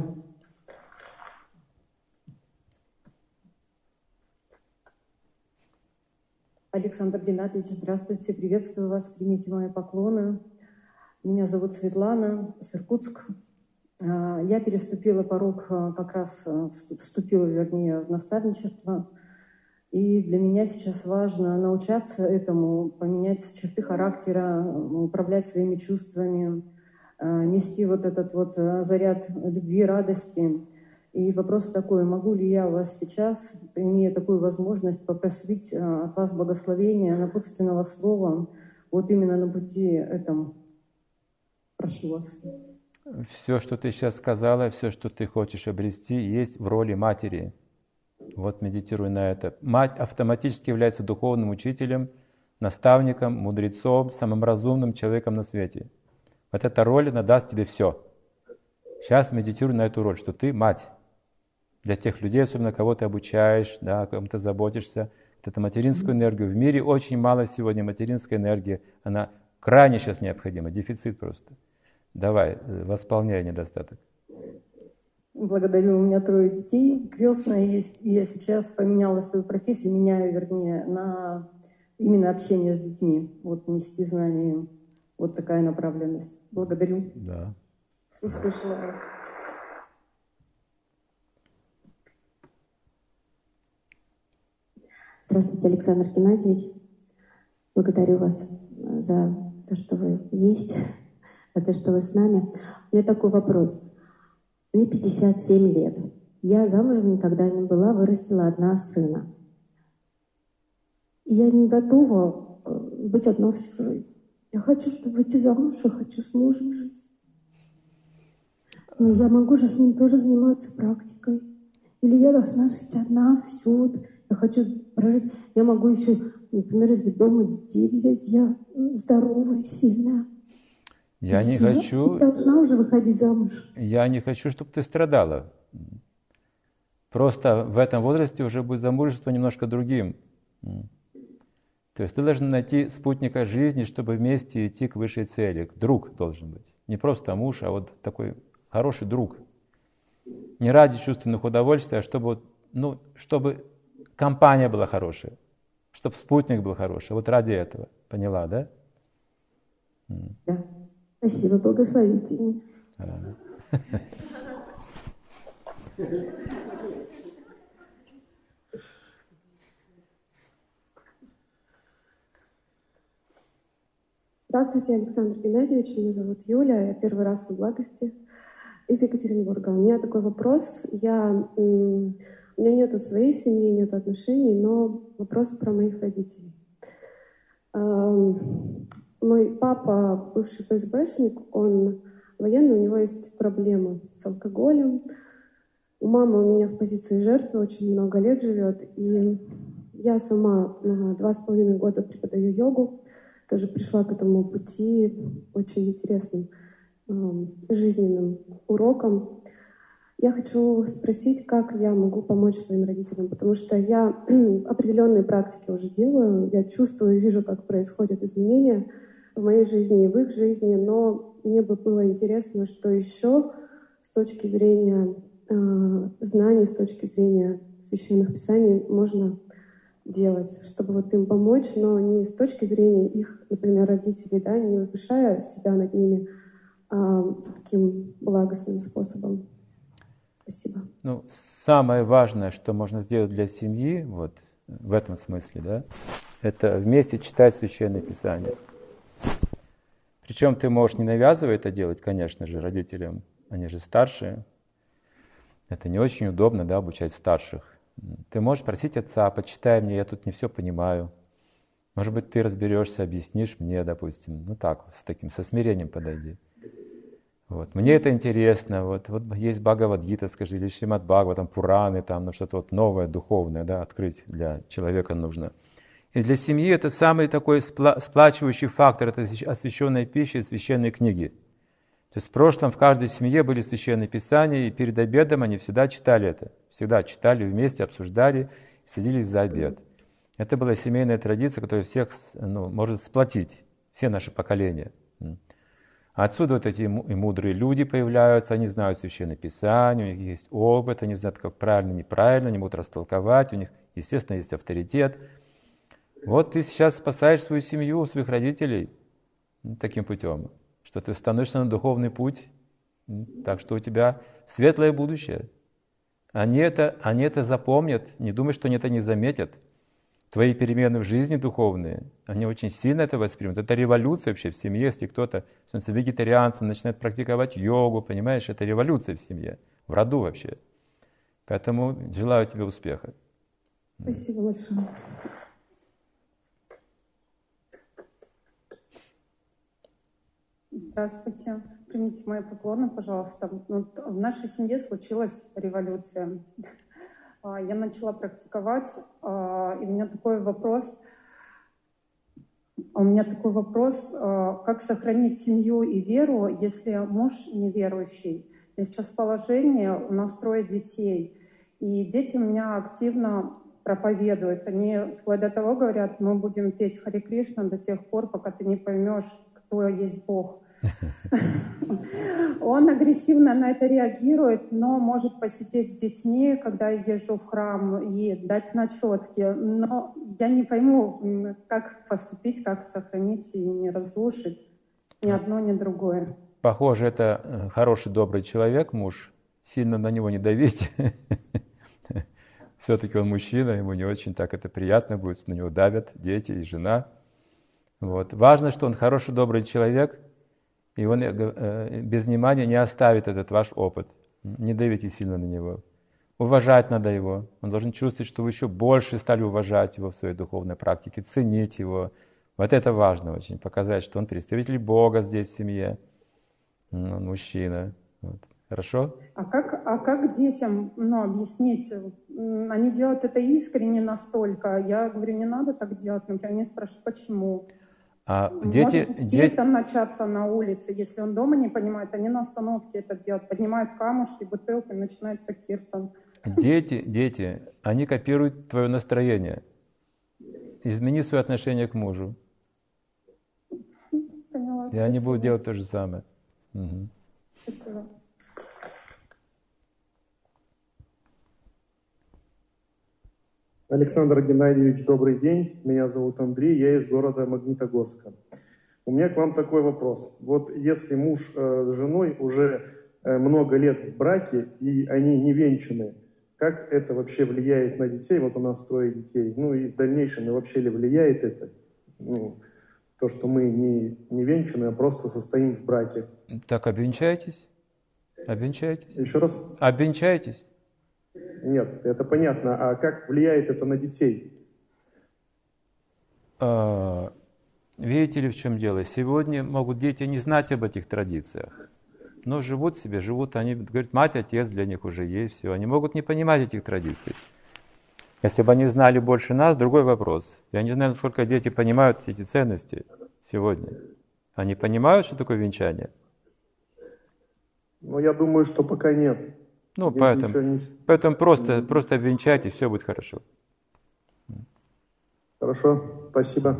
Александр Геннадьевич, здравствуйте, приветствую вас, примите мои поклоны. Меня зовут Светлана, с Иркутск. Я переступила порог, как раз вступила, вернее, в наставничество. И для меня сейчас важно научаться этому, поменять черты характера, управлять своими чувствами, нести вот этот вот заряд любви, радости. И вопрос такой, могу ли я вас сейчас, имея такую возможность, попросить от вас благословения, напутственного слова, вот именно на пути этом? Прошу вас. Все, что ты сейчас сказала, все, что ты хочешь обрести, есть в роли матери. Вот медитируй на это. Мать автоматически является духовным учителем, наставником, мудрецом, самым разумным человеком на свете. Вот эта роль, она даст тебе все. Сейчас медитируй на эту роль, что ты мать. Для тех людей, особенно кого ты обучаешь, да, о ком ты заботишься. Вот эту материнскую энергию. В мире очень мало сегодня материнской энергии. Она крайне сейчас необходима. Дефицит просто. Давай, восполняй недостаток. Благодарю. У меня трое детей. Крестная есть. И я сейчас поменяла свою профессию, меняю, вернее, на именно общение с детьми. Вот нести знания. Вот такая направленность. Благодарю. Да. Услышала вас. Здравствуйте, Александр Геннадьевич. Благодарю вас за то, что вы есть, за то, что вы с нами. У меня такой вопрос. Мне пятьдесят семь лет. Я замужем никогда не была, вырастила одна сына. Я не готова быть одна всю жизнь. Я хочу, чтобы выйти замуж, и хочу с мужем жить. Но я могу же с ним тоже заниматься практикой. Или я должна жить одна всюду? Я хочу прожить, я могу еще, например, из детдома детей взять, я здоровая, сильная. Я не я хочу, должна уже выходить замуж. я не хочу, чтобы ты страдала. Просто в этом возрасте уже будет замужество немножко другим. То есть ты должен найти спутника жизни, чтобы вместе идти к высшей цели. Друг должен быть. Не просто муж, а вот такой хороший друг. Не ради чувственных удовольствий, а чтобы, ну, чтобы компания была хорошая, чтобы спутник был хороший. Вот ради этого. Поняла, да? Да. Спасибо, благословите меня. Здравствуйте, Александр Геннадьевич. Меня зовут Юля. Я первый раз на благости из Екатеринбурга. У меня такой вопрос. Я, у меня нету своей семьи, нету отношений, но вопрос про моих родителей. Мой папа, бывший ФСБшник, он военный, у него есть проблемы с алкоголем. У мамы у меня в позиции жертвы очень много лет живет. И я сама два с половиной года преподаю йогу. Тоже пришла к этому пути очень интересным э, жизненным уроком. Я хочу спросить, как я могу помочь своим родителям, потому что я определенные практики уже делаю, я чувствую и вижу, как происходят изменения в моей жизни и в их жизни, но мне бы было интересно, что еще с точки зрения э, знаний, с точки зрения священных писаний можно делать, чтобы вот им помочь, но не с точки зрения их, например, родителей, да, не возвышая себя над ними, а таким благостным способом. Спасибо. Ну, самое важное, что можно сделать для семьи, вот в этом смысле, да, это вместе читать Священное Писание. Причем ты можешь не навязывая это делать, конечно же, родителям, они же старшие. Это не очень удобно, да, обучать старших. Ты можешь просить отца, почитай мне, я тут не все понимаю. Может быть, ты разберешься, объяснишь мне, допустим. Ну так, с таким, со смирением подойди. Вот. Мне это интересно. Вот, вот есть Бхагавад-гита, скажи, или Шримад Бхагаватам, Пураны, там, ну что-то вот новое, духовное, да, открыть для человека нужно. И для семьи это самый такой спла- сплачивающий фактор, это освященная пища и священные книги. То есть в прошлом в каждой семье были священные писания, и перед обедом они всегда читали это. Всегда читали, вместе обсуждали, садились за обед. Это была семейная традиция, которая всех, ну, может сплотить, все наши поколения. Отсюда вот эти и мудрые люди появляются, они знают Священное Писание, у них есть опыт, они знают, как правильно, неправильно, они могут растолковать, у них, естественно, есть авторитет. Вот ты сейчас спасаешь свою семью, своих родителей таким путем, что ты становишься на духовный путь, так что у тебя светлое будущее. Они это, они это запомнят, не думай, что они это не заметят. Твои перемены в жизни духовные, они очень сильно это воспримут. Это революция вообще в семье, если кто-то становится вегетарианцем, начинает практиковать йогу, понимаешь, это революция в семье, в роду вообще. Поэтому желаю тебе успеха. Спасибо большое. Здравствуйте. Примите мои поклоны, пожалуйста. Вот в нашей семье случилась революция. Я начала практиковать, и у меня такой вопрос. У меня такой вопрос, как сохранить семью и веру, если муж неверующий. Я сейчас в положении, у нас трое детей, и дети у меня активно проповедуют. Они вплоть до того говорят, мы будем петь Харе Кришна до тех пор, пока ты не поймешь, кто есть Бог. Он агрессивно на это реагирует, но может посидеть с детьми, когда я езжу в храм, и дать начетки. Но я не пойму, как поступить, как сохранить и не разрушить ни одно, ни другое. Похоже, это хороший, добрый человек, муж. Сильно на него не давить. Все-таки он мужчина, ему не очень так это приятно будет, на него давят дети и жена. Вот. Важно, что он хороший, добрый человек, и он без внимания не оставит этот ваш опыт. Не давите сильно на него. Уважать надо его. Он должен чувствовать, что вы еще больше стали уважать его в своей духовной практике, ценить его. Вот это важно очень, показать, что он представитель Бога здесь в семье. Он мужчина. Вот. Хорошо? А как, а как детям, ну, объяснить? М, Они делают это искренне настолько. Я говорю, не надо так делать. Например, они спрашивают, почему? А Может дети, быть, дети, это начаться на улице. Если он дома не понимает, они на остановке это делают. Поднимают камушки, бутылки, начинается киртан. дети, дети, они копируют твое настроение. Измени свое отношение к мужу. Поняла, И они будут спасибо. делать то же самое. Мгм. Спасибо. Александр Геннадьевич, добрый день. Меня зовут Андрей, я из города Магнитогорска. У меня к вам такой вопрос. Вот если муж э, с женой уже э, много лет в браке, и они не венчаны, как это вообще влияет на детей? Вот у нас трое детей. Ну и в дальнейшем, и вообще ли влияет это? Ну, то, что мы не, не венчаны, а просто состоим в браке. Так, обвенчайтесь. Обвенчайтесь. Еще раз? Обвенчайтесь. Нет, это понятно. А как влияет это на детей? А, видите ли, в чем дело? Сегодня могут дети не знать об этих традициях, но живут себе, живут, они говорят, мать, отец для них уже есть, все. Они могут не понимать этих традиций. Если бы они знали больше нас, другой вопрос. Я не знаю, насколько дети понимают эти ценности сегодня. Они понимают, что такое венчание? Ну, я думаю, что пока нет. Ну, Дети поэтому, еще не... поэтому просто, просто обвенчайтесь, все будет хорошо. Хорошо, спасибо.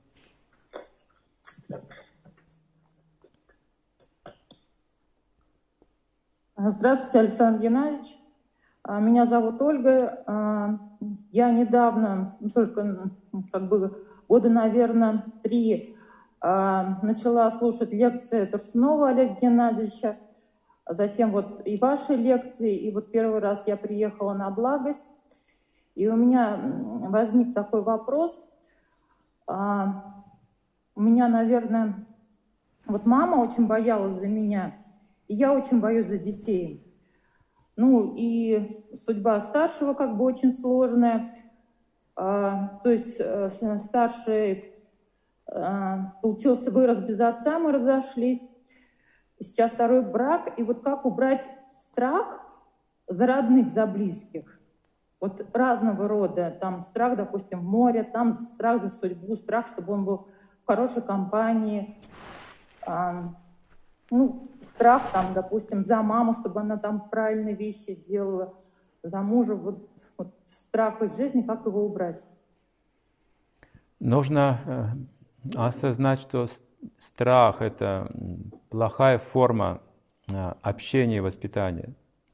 Здравствуйте, Александр Геннадьевич. Меня зовут Ольга. Я недавно, только как бы года, наверное, три, начала слушать лекции Турсунова Олега Геннадьевича, затем вот и ваши лекции, и вот первый раз я приехала на благость, и у меня возник такой вопрос. У меня, наверное, вот мама очень боялась за меня, и я очень боюсь за детей. Ну и судьба старшего как бы очень сложная. То есть старший получился, вырос без отца, мы разошлись. Сейчас второй брак. И вот как убрать страх за родных, за близких? Вот разного рода. Там страх, допустим, в море, там страх за судьбу, страх, чтобы он был в хорошей компании. Ну, страх, там, допустим, за маму, чтобы она там правильные вещи делала, за мужа. Вот, вот страх из жизни, как его убрать? Нужно э, осознать, что страх — это плохая форма э, общения и воспитания.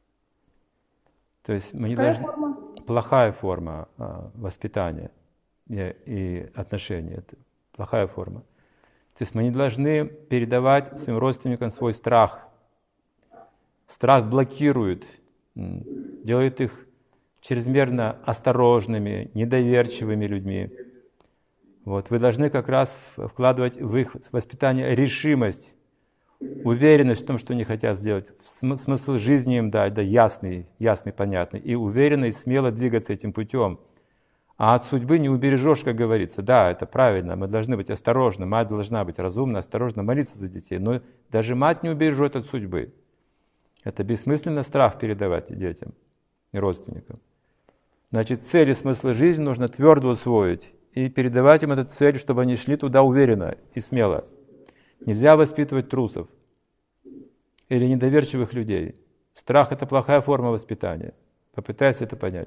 То есть мы не Какая должны... форма? Плохая форма э, воспитания и, и отношений. Это плохая форма. То есть мы не должны передавать своим родственникам свой страх. Страх блокирует, делает их чрезмерно осторожными, недоверчивыми людьми. Вот. Вы должны как раз вкладывать в их воспитание решимость, уверенность в том, что они хотят сделать, смысл жизни им дать, да, ясный, ясный, понятный, и уверенно и смело двигаться этим путем. А от судьбы не убережешь, как говорится. Да, это правильно, мы должны быть осторожны, мать должна быть разумна, осторожно молиться за детей, но даже мать не убережет от судьбы. Это бессмысленно страх передавать детям и родственникам. Значит, цель и смысл жизни нужно твердо усвоить и передавать им эту цель, чтобы они шли туда уверенно и смело. Нельзя воспитывать трусов или недоверчивых людей. Страх — это плохая форма воспитания. Попытайся это понять.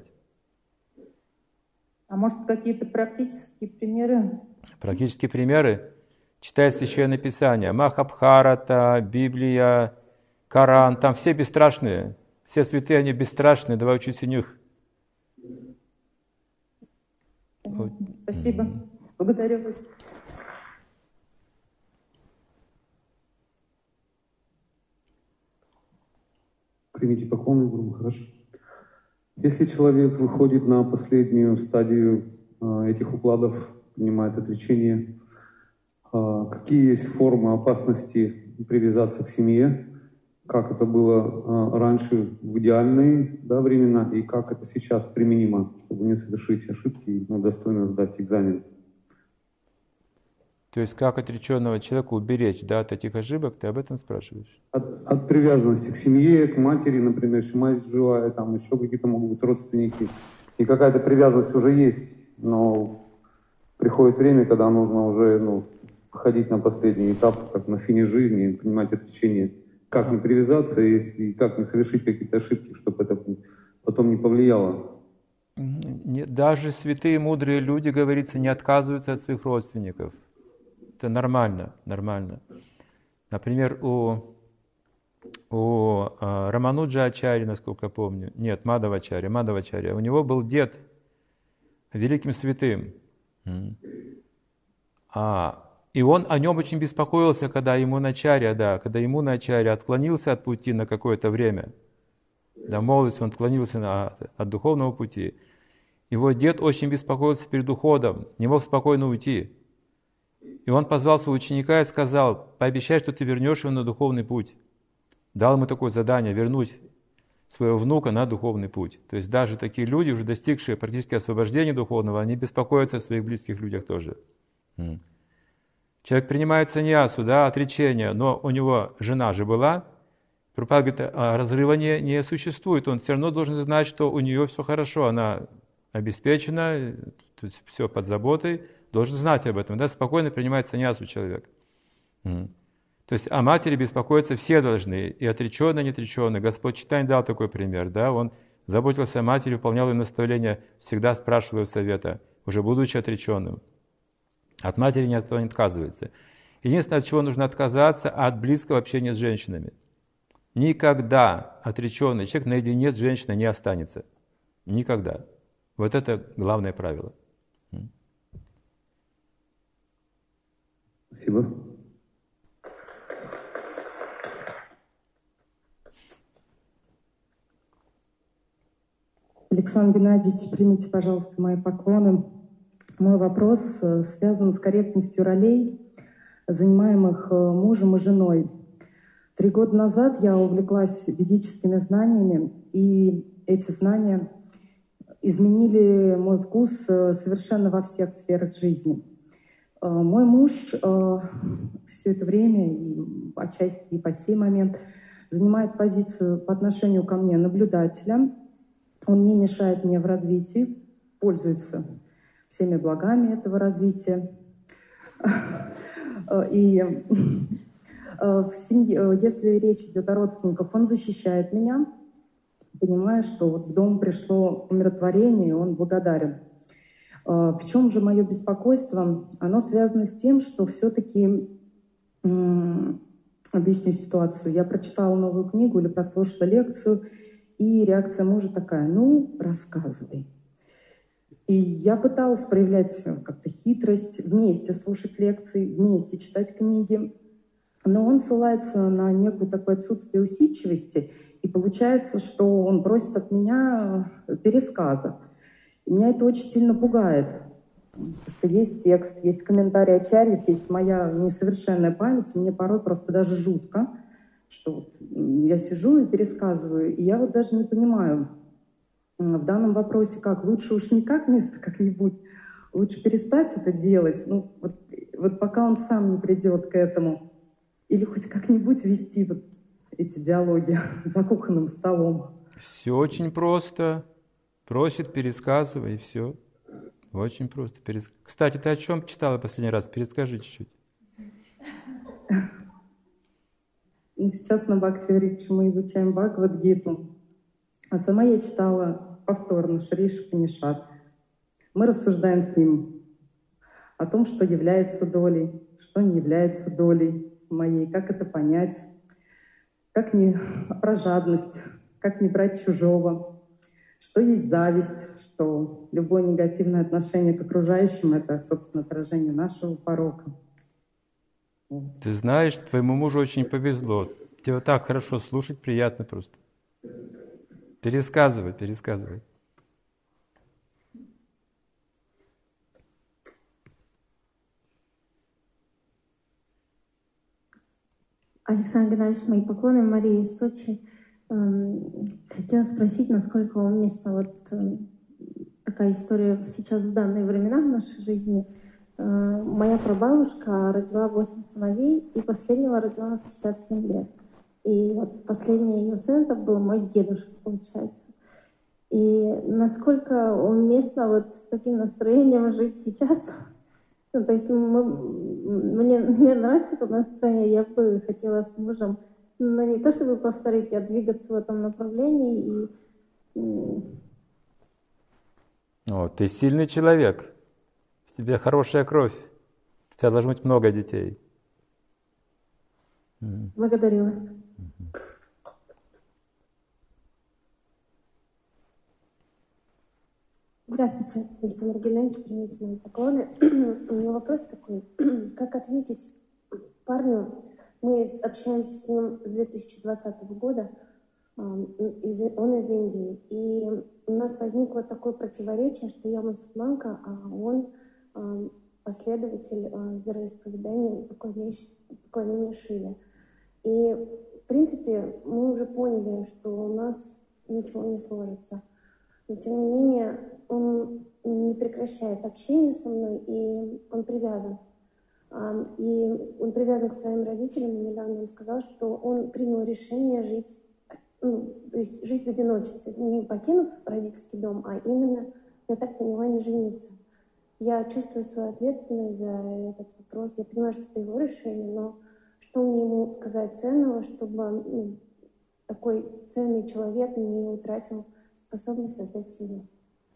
А может, какие-то практические примеры? Практические примеры? Читай Священное Писание. Махабхарата, Библия, Коран. Там все бесстрашные. Все святые, они бесстрашные. Давай учись у них. Спасибо. Mm-hmm. Благодарю вас. Примите поклоны, Гуру Махарадж. Если человек выходит на последнюю стадию э, этих укладов, принимает отречение, э, какие есть формы опасности привязаться к семье, как это было э, раньше в идеальные, да, времена, и как это сейчас применимо, чтобы не совершить ошибки, но достойно сдать экзамен? То есть как отреченного человека уберечь, да, от этих ошибок, ты об этом спрашиваешь? От, от привязанности к семье, к матери, например, если мать живая, там еще какие-то могут быть родственники. И какая-то привязанность уже есть, но приходит время, когда нужно уже ну, выходить на последний этап, как на фине жизни, и принимать отречение, как не привязаться и как не совершить какие-то ошибки, чтобы это потом не повлияло. Даже святые, мудрые люди, говорится, не отказываются от своих родственников. Это нормально, нормально. Например, у, у э, Рамануджа Ачарьи, насколько помню, нет, Мадхавачарья, Мадхавачарья, у него был дед великим святым. А, и он о нем очень беспокоился, когда ему Ачарья, да, когда ему Ачарья отклонился от пути на какое-то время. Да, в молодости он отклонился на, от духовного пути. Его дед очень беспокоился перед уходом, не мог спокойно уйти. И он позвал своего ученика и сказал: пообещай, что ты вернешь его на духовный путь. Дал ему такое задание — вернуть своего внука на духовный путь. То есть даже такие люди, уже достигшие практически освобождения духовного, они беспокоятся о своих близких людях тоже. Человек принимает саньясу, да, отречение, но у него жена же была. Прабхупада говорит, а разрыва не, не существует. Он все равно должен знать, что у нее все хорошо, она обеспечена, тут все под заботой. Должен знать об этом, да, спокойно принимает саньясу человек. Mm. То есть о матери беспокоиться все должны, и отреченные, и неотреченные. Господь Чайтанья дал такой пример, да, он заботился о матери, выполнял ее наставления, всегда спрашивал ее совета, уже будучи отреченным. От матери никто не отказывается. Единственное, от чего нужно отказаться, от близкого общения с женщинами. Никогда отреченный человек наедине с женщиной не останется. Никогда. Вот это главное правило. Спасибо. Александр Геннадьевич, примите, пожалуйста, мои поклоны. Мой вопрос связан с корректностью ролей, занимаемых мужем и женой. Три года назад я увлеклась ведическими знаниями, и эти знания изменили мой вкус совершенно во всех сферах жизни. Мой муж все это время, и отчасти и по сей момент, занимает позицию по отношению ко мне наблюдателя. Он не мешает мне в развитии, пользуется всеми благами этого развития. И в семье, если речь идет о родственниках, он защищает меня, понимая, что вот в дом пришло умиротворение, и он благодарен. В чем же мое беспокойство? Оно связано с тем, что все-таки, объясню ситуацию, я прочитала новую книгу или прослушала лекцию, и реакция мужа такая: ну, рассказывай. И я пыталась проявлять как-то хитрость, вместе слушать лекции, вместе читать книги, но он ссылается на некую такое отсутствие усидчивости, и получается, что он просит от меня пересказа. И меня это очень сильно пугает, потому что есть текст, есть комментарии ачарьев, есть моя несовершенная память, и мне порой просто даже жутко, что я сижу и пересказываю, и я вот даже не понимаю в данном вопросе, как лучше уж не как место как-нибудь, лучше перестать это делать, ну, вот, вот пока он сам не придет к этому, или хоть как-нибудь вести вот эти диалоги за кухонным столом. Все очень просто. Просит, пересказывай, и все. Очень просто. Перес... Кстати, ты о чем читала последний раз? Перескажи чуть-чуть. Сейчас на Бхакти-врикше мы изучаем Бхагавад-гиту. А сама я читала повторно Шри Упанишад. Мы рассуждаем с ним о том, что является долей, что не является долей моей, как это понять, как не про жадность, как не брать чужого, что есть зависть, что любое негативное отношение к окружающим — это, собственно, отражение нашего порока. Ты знаешь, твоему мужу очень повезло. Тебе так хорошо слушать, приятно просто. Пересказывай, пересказывай. Александр Геннадьевич, мои поклоны, Мария из Сочи. Хотела спросить, насколько уместна вот такая история сейчас в данные времена в нашей жизни. Моя прабабушка родила восемь сыновей, и последнего родила в пятьдесят семь лет. И вот последний ее сын это был мой дедушка, получается. И насколько уместно вот с таким настроением жить сейчас? Ну, то есть мы, мне, мне нравится это настроение, я бы хотела с мужем, но не то чтобы повторить, а двигаться в этом направлении. И... О, ты сильный человек, в тебе хорошая кровь, у тебя должно быть много детей. Благодарю вас. Здравствуйте, Александр Геннадьевич, примите мои поклоны. У меня вопрос такой, как ответить парню, мы общаемся с ним с две тысячи двадцатого года, он из Индии, и у нас возникло такое противоречие, что я мусульманка, а он последователь вероисповедания поклонения Шиве. И, в принципе, мы уже поняли, что у нас ничего не сложится. Но, тем не менее, он не прекращает общение со мной, и он привязан. И он привязан к своим родителям, и недавно он сказал, что он принял решение жить, ну, то есть жить в одиночестве, не покинув родительский дом, а именно, я так поняла, не жениться. Я чувствую свою ответственность за этот вопрос. Я понимаю, что это его решение, но что мне ему сказать ценного, чтобы ну, такой ценный человек не утратил способность создать семью?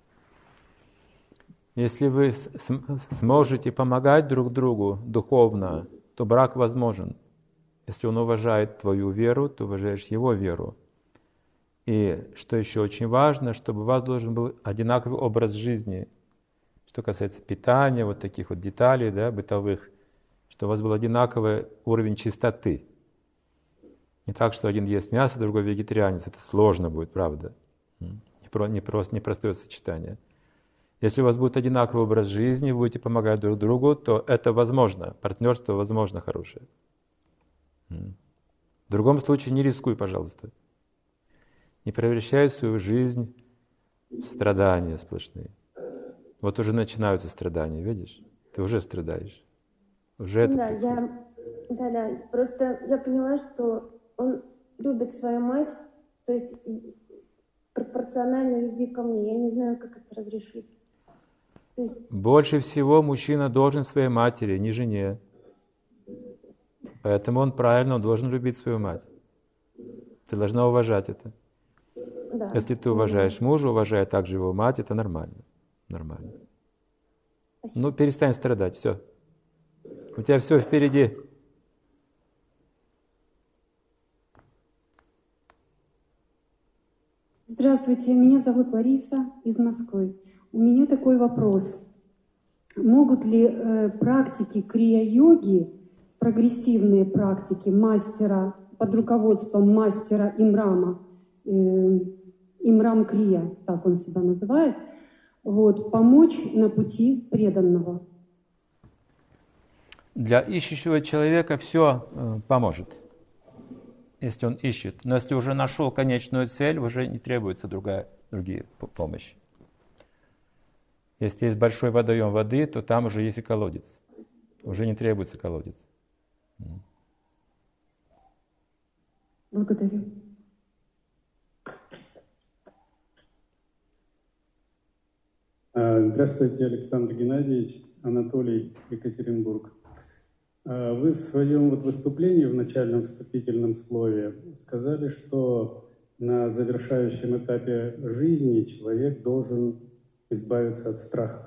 Если вы сможете помогать друг другу духовно, то брак возможен. Если он уважает твою веру, ты уважаешь его веру. И что еще очень важно, чтобы у вас должен был одинаковый образ жизни. Что касается питания, вот таких вот деталей, да, бытовых, что у вас был одинаковый уровень чистоты. Не так, что один ест мясо, другой вегетарианец. Это сложно будет, правда. Не просто, непростое сочетание. Если у вас будет одинаковый образ жизни, вы будете помогать друг другу, то это возможно. Партнерство возможно хорошее. В другом случае не рискуй, пожалуйста. Не превращай свою жизнь в страдания сплошные. Вот уже начинаются страдания, видишь? Ты уже страдаешь. Уже это да, я, да, да. Просто я поняла, что он любит свою мать, то есть пропорционально любви ко мне. Я не знаю, как это разрешить. То есть... Больше всего мужчина должен своей матери, не жене. Поэтому он правильно, он должен любить свою мать. Ты должна уважать это. Да. Если ты уважаешь мужа, уважай также его мать, это нормально. Нормально. Спасибо. Ну, перестань страдать, все. У тебя все впереди. Здравствуйте, меня зовут Лариса из Москвы. У меня такой вопрос. Могут ли э, практики крия-йоги, прогрессивные практики мастера, под руководством мастера Имрама, э, Имрам Крия, так он себя называет, вот, помочь на пути преданного? Для ищущего человека все э, поможет, если он ищет. Но если уже нашел конечную цель, уже не требуется другая, другие помощи. Если есть большой водоем воды, то там уже есть и колодец. Уже не требуется колодец. Благодарю. Здравствуйте, Александр Геннадьевич, Анатолий, Екатеринбург. Вы в своем вот выступлении, в начальном вступительном слове, сказали, что на завершающем этапе жизни человек должен избавиться от страхов.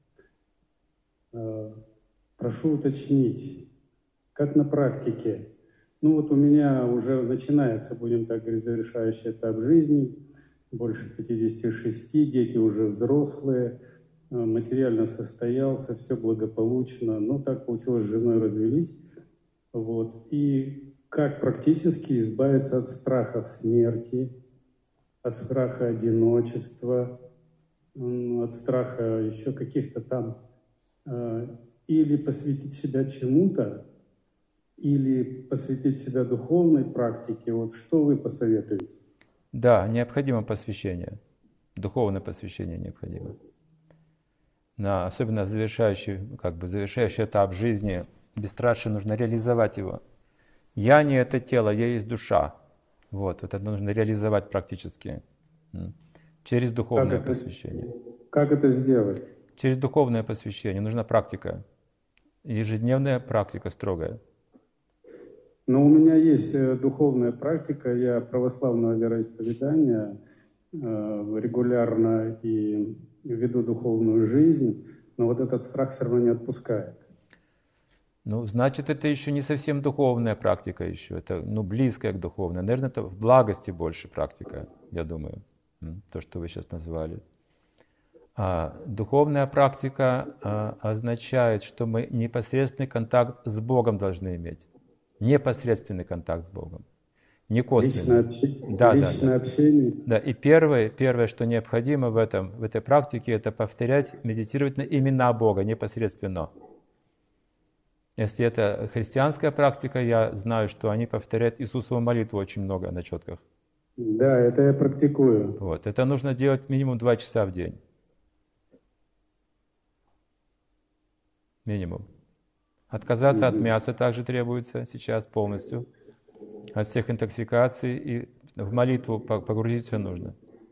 Прошу уточнить, как на практике? Ну вот у меня уже начинается, будем так говорить, завершающий этап жизни, больше пятидесяти шести, дети уже взрослые, материально состоялся, все благополучно, но так получилось, с женой развелись. Вот. И как практически избавиться от страхов смерти, от страха одиночества, от страха еще каких-то там, или посвятить себя чему-то, или посвятить себя духовной практике. Вот что вы посоветуете? Да, необходимо посвящение. Духовное посвящение необходимо. на особенно завершающий, как бы завершающий этап жизни, бесстрашие, нужно реализовать его. Я не это тело, я есть душа. Вот, вот это нужно реализовать практически. Через духовное как посвящение. Это, как это сделать? Через духовное посвящение. Нужна практика. Ежедневная практика строгая. Но у меня есть духовная практика. Я православного вероисповедания, регулярно и веду духовную жизнь, но вот этот страх все равно не отпускает. Ну, значит, это еще не совсем духовная практика еще. Это, ну, близкая к духовной. Наверное, это в благости больше практика, я думаю. То, что вы сейчас назвали. А духовная практика а, означает, что мы непосредственный контакт с Богом должны иметь. Непосредственный контакт с Богом. Не косвенный. Личное, общи... да, Личное да, да. общение. Да, и первое, первое, что необходимо в, этом, в этой практике, это повторять, медитировать на имена Бога непосредственно. Если это христианская практика, я знаю, что они повторяют Иисусову молитву очень много на четках. Да, это я практикую. Вот. Это нужно делать минимум два часа в день. Минимум. Отказаться mm-hmm. от мяса также требуется сейчас полностью. От всех интоксикаций. И в молитву погрузиться нужно.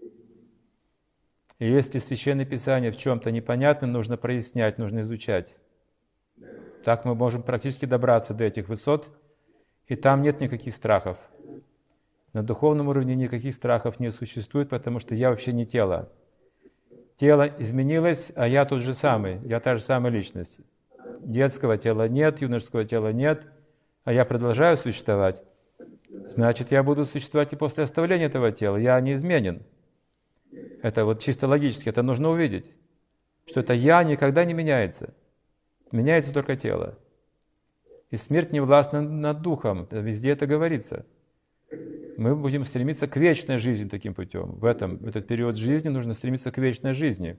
И если Священное Писание в чем-то непонятно, нужно прояснять, нужно изучать. Так мы можем практически добраться до этих высот, и там нет никаких страхов. На духовном уровне никаких страхов не существует, потому что я вообще не тело. Тело изменилось, а я тот же самый, я та же самая личность. Детского тела нет, юношеского тела нет, а я продолжаю существовать. Значит, я буду существовать и после оставления этого тела, я неизменен. Это вот чисто логически, это нужно увидеть, что это я никогда не меняется. Меняется только тело. И смерть не властна над духом, везде это говорится. Мы будем стремиться к вечной жизни таким путем. В, этом, в этот период жизни нужно стремиться к вечной жизни.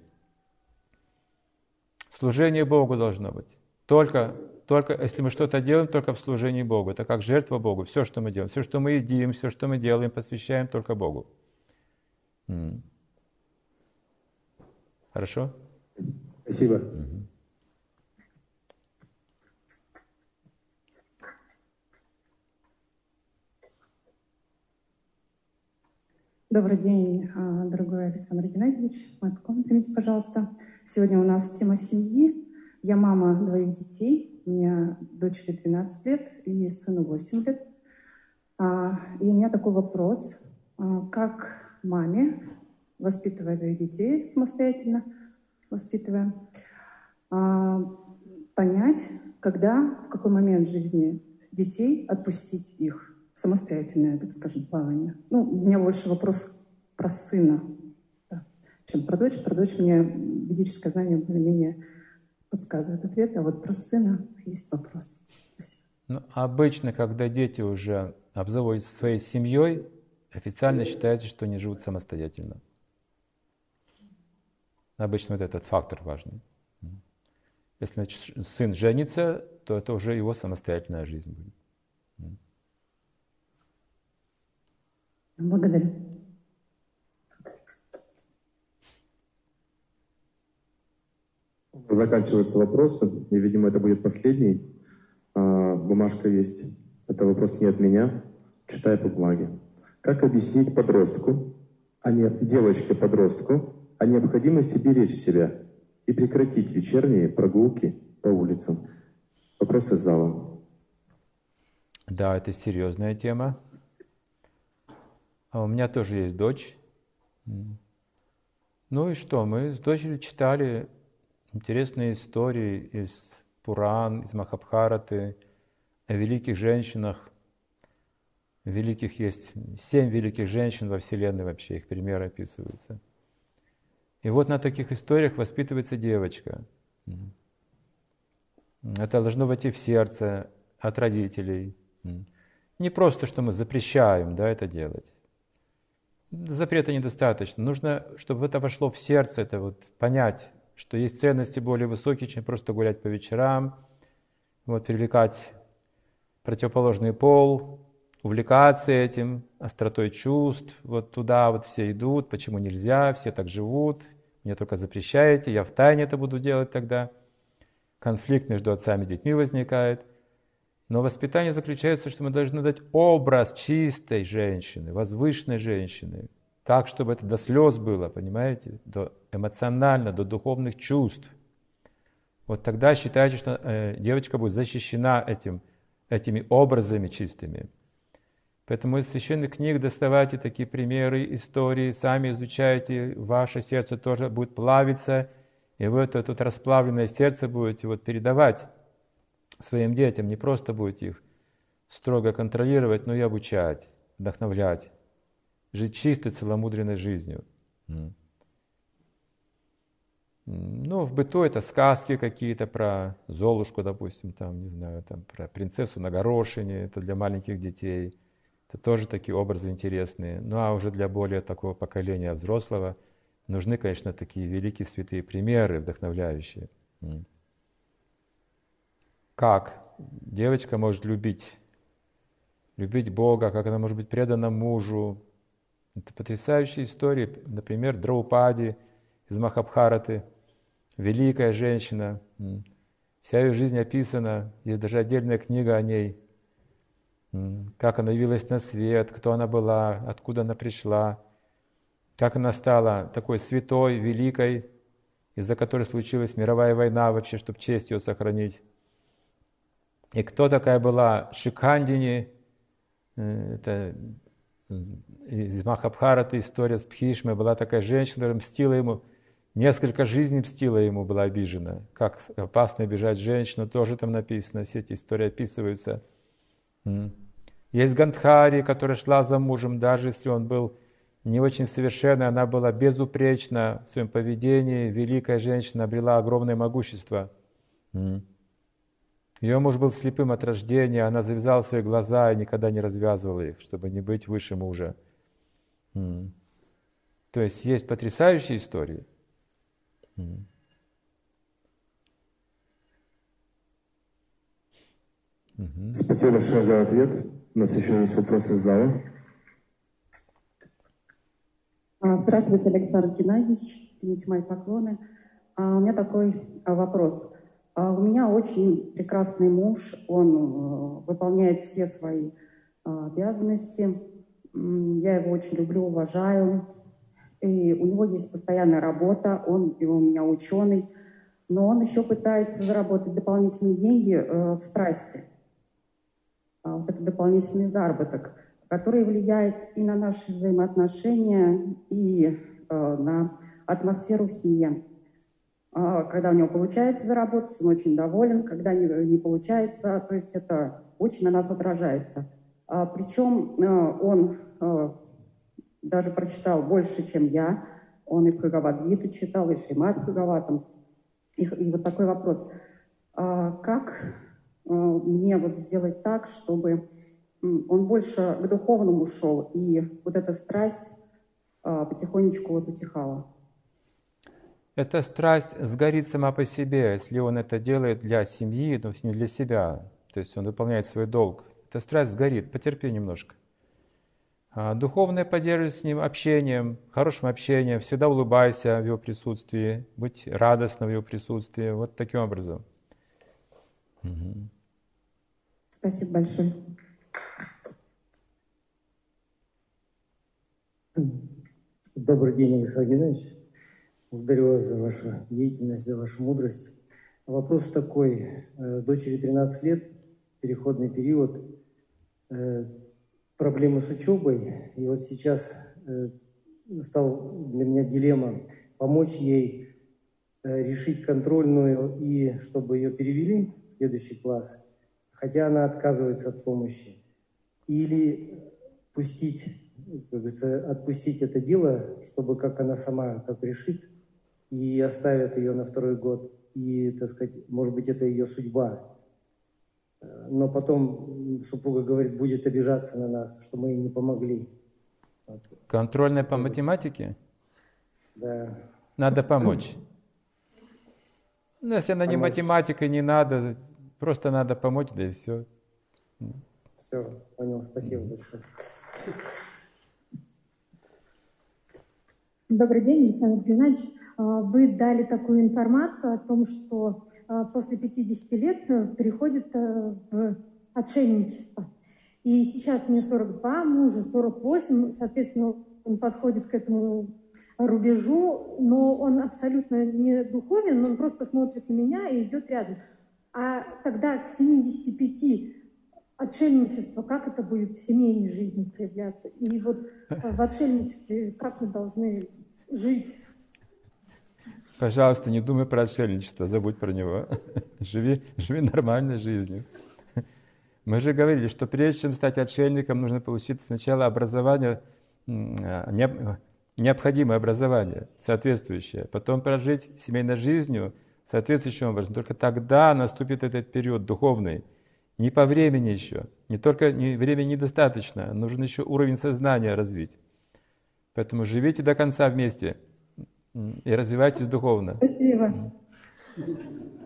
Служение Богу должно быть. Только, только если мы что-то делаем, только в служении Богу. Это как жертва Богу. Все, что мы делаем, все, что мы едим, все, что мы делаем, посвящаем только Богу. М-м. Хорошо? Спасибо. Угу. Добрый день, дорогой Александр Геннадьевич. Мой поклон примите, пожалуйста. Сегодня у нас тема семьи. Я мама двоих детей. У меня дочери двенадцать лет и сыну восемь лет. И у меня такой вопрос. Как маме, воспитывая двоих детей самостоятельно, воспитывая, понять, когда, в какой момент жизни детей отпустить их? Самостоятельное, так скажем, плавание. Ну, у меня больше вопрос про сына, да, чем про дочь. Про дочь мне ведическое знание более-менее подсказывает ответ, а вот про сына есть вопрос. Спасибо. Ну, обычно, когда дети уже обзаводятся своей семьей, официально считается, что они живут самостоятельно. Обычно вот этот фактор важный. Если сын женится, то это уже его самостоятельная жизнь будет. Благодарю. Заканчиваются вопросы, и, видимо, это будет последний. Бумажка есть. Это вопрос не от меня. Читаю по бумаге. Как объяснить подростку, а не девочке-подростку, о необходимости беречь себя и прекратить вечерние прогулки по улицам? Вопрос из зала. Да, это серьезная тема. А у меня тоже есть дочь. Ну и что, мы с дочерью читали интересные истории из Пуран, из Махабхараты, о великих женщинах. Великих есть семь великих женщин во Вселенной вообще, их примеры описываются. И вот на таких историях воспитывается девочка. Это должно войти в сердце от родителей. Не просто, что мы запрещаем, да, это делать. Запрета недостаточно. Нужно, чтобы это вошло в сердце, это вот понять, что есть ценности более высокие, чем просто гулять по вечерам, вот, привлекать противоположный пол, увлекаться этим, остротой чувств. Вот туда вот все идут, почему нельзя, все так живут, Мне только запрещаете, я втайне это буду делать тогда. Конфликт между отцами и детьми возникает. Но воспитание заключается, что мы должны дать образ чистой женщины, возвышенной женщины, так, чтобы это до слез было, понимаете, до эмоционально, до духовных чувств. Вот тогда считайте, что э, девочка будет защищена этим, этими образами чистыми. Поэтому из священных книг доставайте такие примеры, истории, сами изучайте, ваше сердце тоже будет плавиться, и вы это тут расплавленное сердце будете вот передавать своим детям, не просто будете их строго контролировать, но и обучать, вдохновлять, жить чистой, целомудренной жизнью. Ну, в быту это сказки какие-то про Золушку, допустим, там, не знаю, там, про принцессу на горошине, это для маленьких детей. Это тоже такие образы интересные. Ну, а уже для более такого поколения взрослого нужны, конечно, такие великие святые примеры, вдохновляющие. Как девочка может любить, любить Бога, как она может быть предана мужу. Это потрясающие истории. Например, Драупади из Махабхараты, великая женщина. Вся ее жизнь описана, есть даже отдельная книга о ней. Как она явилась на свет, кто она была, откуда она пришла, как она стала такой святой, великой, из-за которой случилась мировая война вообще, чтобы честь ее сохранить. И кто такая была Шикхандини, это из Махабхараты история с Бхишмой, была такая женщина, которая мстила ему, несколько жизней мстила ему, была обижена. Как опасно обижать женщину, тоже там написано, все эти истории описываются. Есть Гандхари, которая шла за мужем, даже если он был не очень совершенный, она была безупречна в своем поведении, великая женщина, обрела огромное могущество. Ее муж был слепым от рождения, она завязала свои глаза и никогда не развязывала их, чтобы не быть выше мужа. То есть есть потрясающие истории. Спасибо большое за ответ. У нас еще есть вопросы из зала. Здравствуйте, Александр Геннадьевич. Примите мои поклоны. У меня такой вопрос. У меня очень прекрасный муж. Он выполняет все свои обязанности. Я его очень люблю, уважаю. И у него есть постоянная работа. Он и у меня ученый. Но он еще пытается заработать дополнительные деньги в страсти. Вот это дополнительный заработок, который влияет и на наши взаимоотношения, и э, на атмосферу в семье. Э, когда у него получается заработать, он очень доволен, когда не, не получается, то есть это очень на нас отражается. А, причем э, он э, даже прочитал больше, чем я, он и Бхагавад-гиту читал, и Шримад Бхагаватам. И, и вот такой вопрос. А, как мне вот сделать так, чтобы он больше к духовному шел, и вот эта страсть а, потихонечку вот утихала? Эта страсть сгорит сама по себе, если он это делает для семьи, но не для себя. То есть он выполняет свой долг. Эта страсть сгорит, потерпи немножко. А духовное поддерживай с ним общением, хорошим общением, всегда улыбайся в его присутствии, будь радостна в его присутствии, вот таким образом. Угу. Спасибо большое. Добрый день, Александр Геннадьевич. Благодарю вас за вашу деятельность, за вашу мудрость. Вопрос такой. Дочери тринадцать лет, переходный период, проблемы с учебой. И вот сейчас стал для меня дилемма помочь ей решить контрольную и чтобы ее перевели в следующий класс, хотя она отказывается от помощи, или пустить, как говорится, отпустить это дело, чтобы как она сама как решит, и оставят ее на второй год, и, так сказать, может быть, это ее судьба. Но потом супруга говорит, будет обижаться на нас, что мы ей не помогли. Контрольная по математике? Да. Надо помочь. Ну, если она не математика, не надо, просто надо помочь, да и все. Все, понял, спасибо большое. Добрый день, Александр Геннадьевич. вы дали такую информацию о том, что после пятидесяти лет переходит в отшельничество. И сейчас мне сорок два, мужу сорок восемь, соответственно, он подходит к этому рубежу, но он абсолютно не духовен, он просто смотрит на меня и идет рядом. А тогда к семидесяти пяти отшельничество, как это будет в семейной жизни проявляться? И вот в отшельничестве как мы должны жить? Пожалуйста, не думай про отшельничество, забудь про него. Живи, живи нормальной жизнью. Мы же говорили, что прежде чем стать отшельником, нужно получить сначала образование, необходимое образование, соответствующее, потом прожить семейной жизнью соответствующим образом. Только тогда наступит этот период духовный. Не по времени еще, не только не, времени недостаточно, нужно еще уровень сознания развить. Поэтому живите до конца вместе и развивайтесь духовно. Спасибо.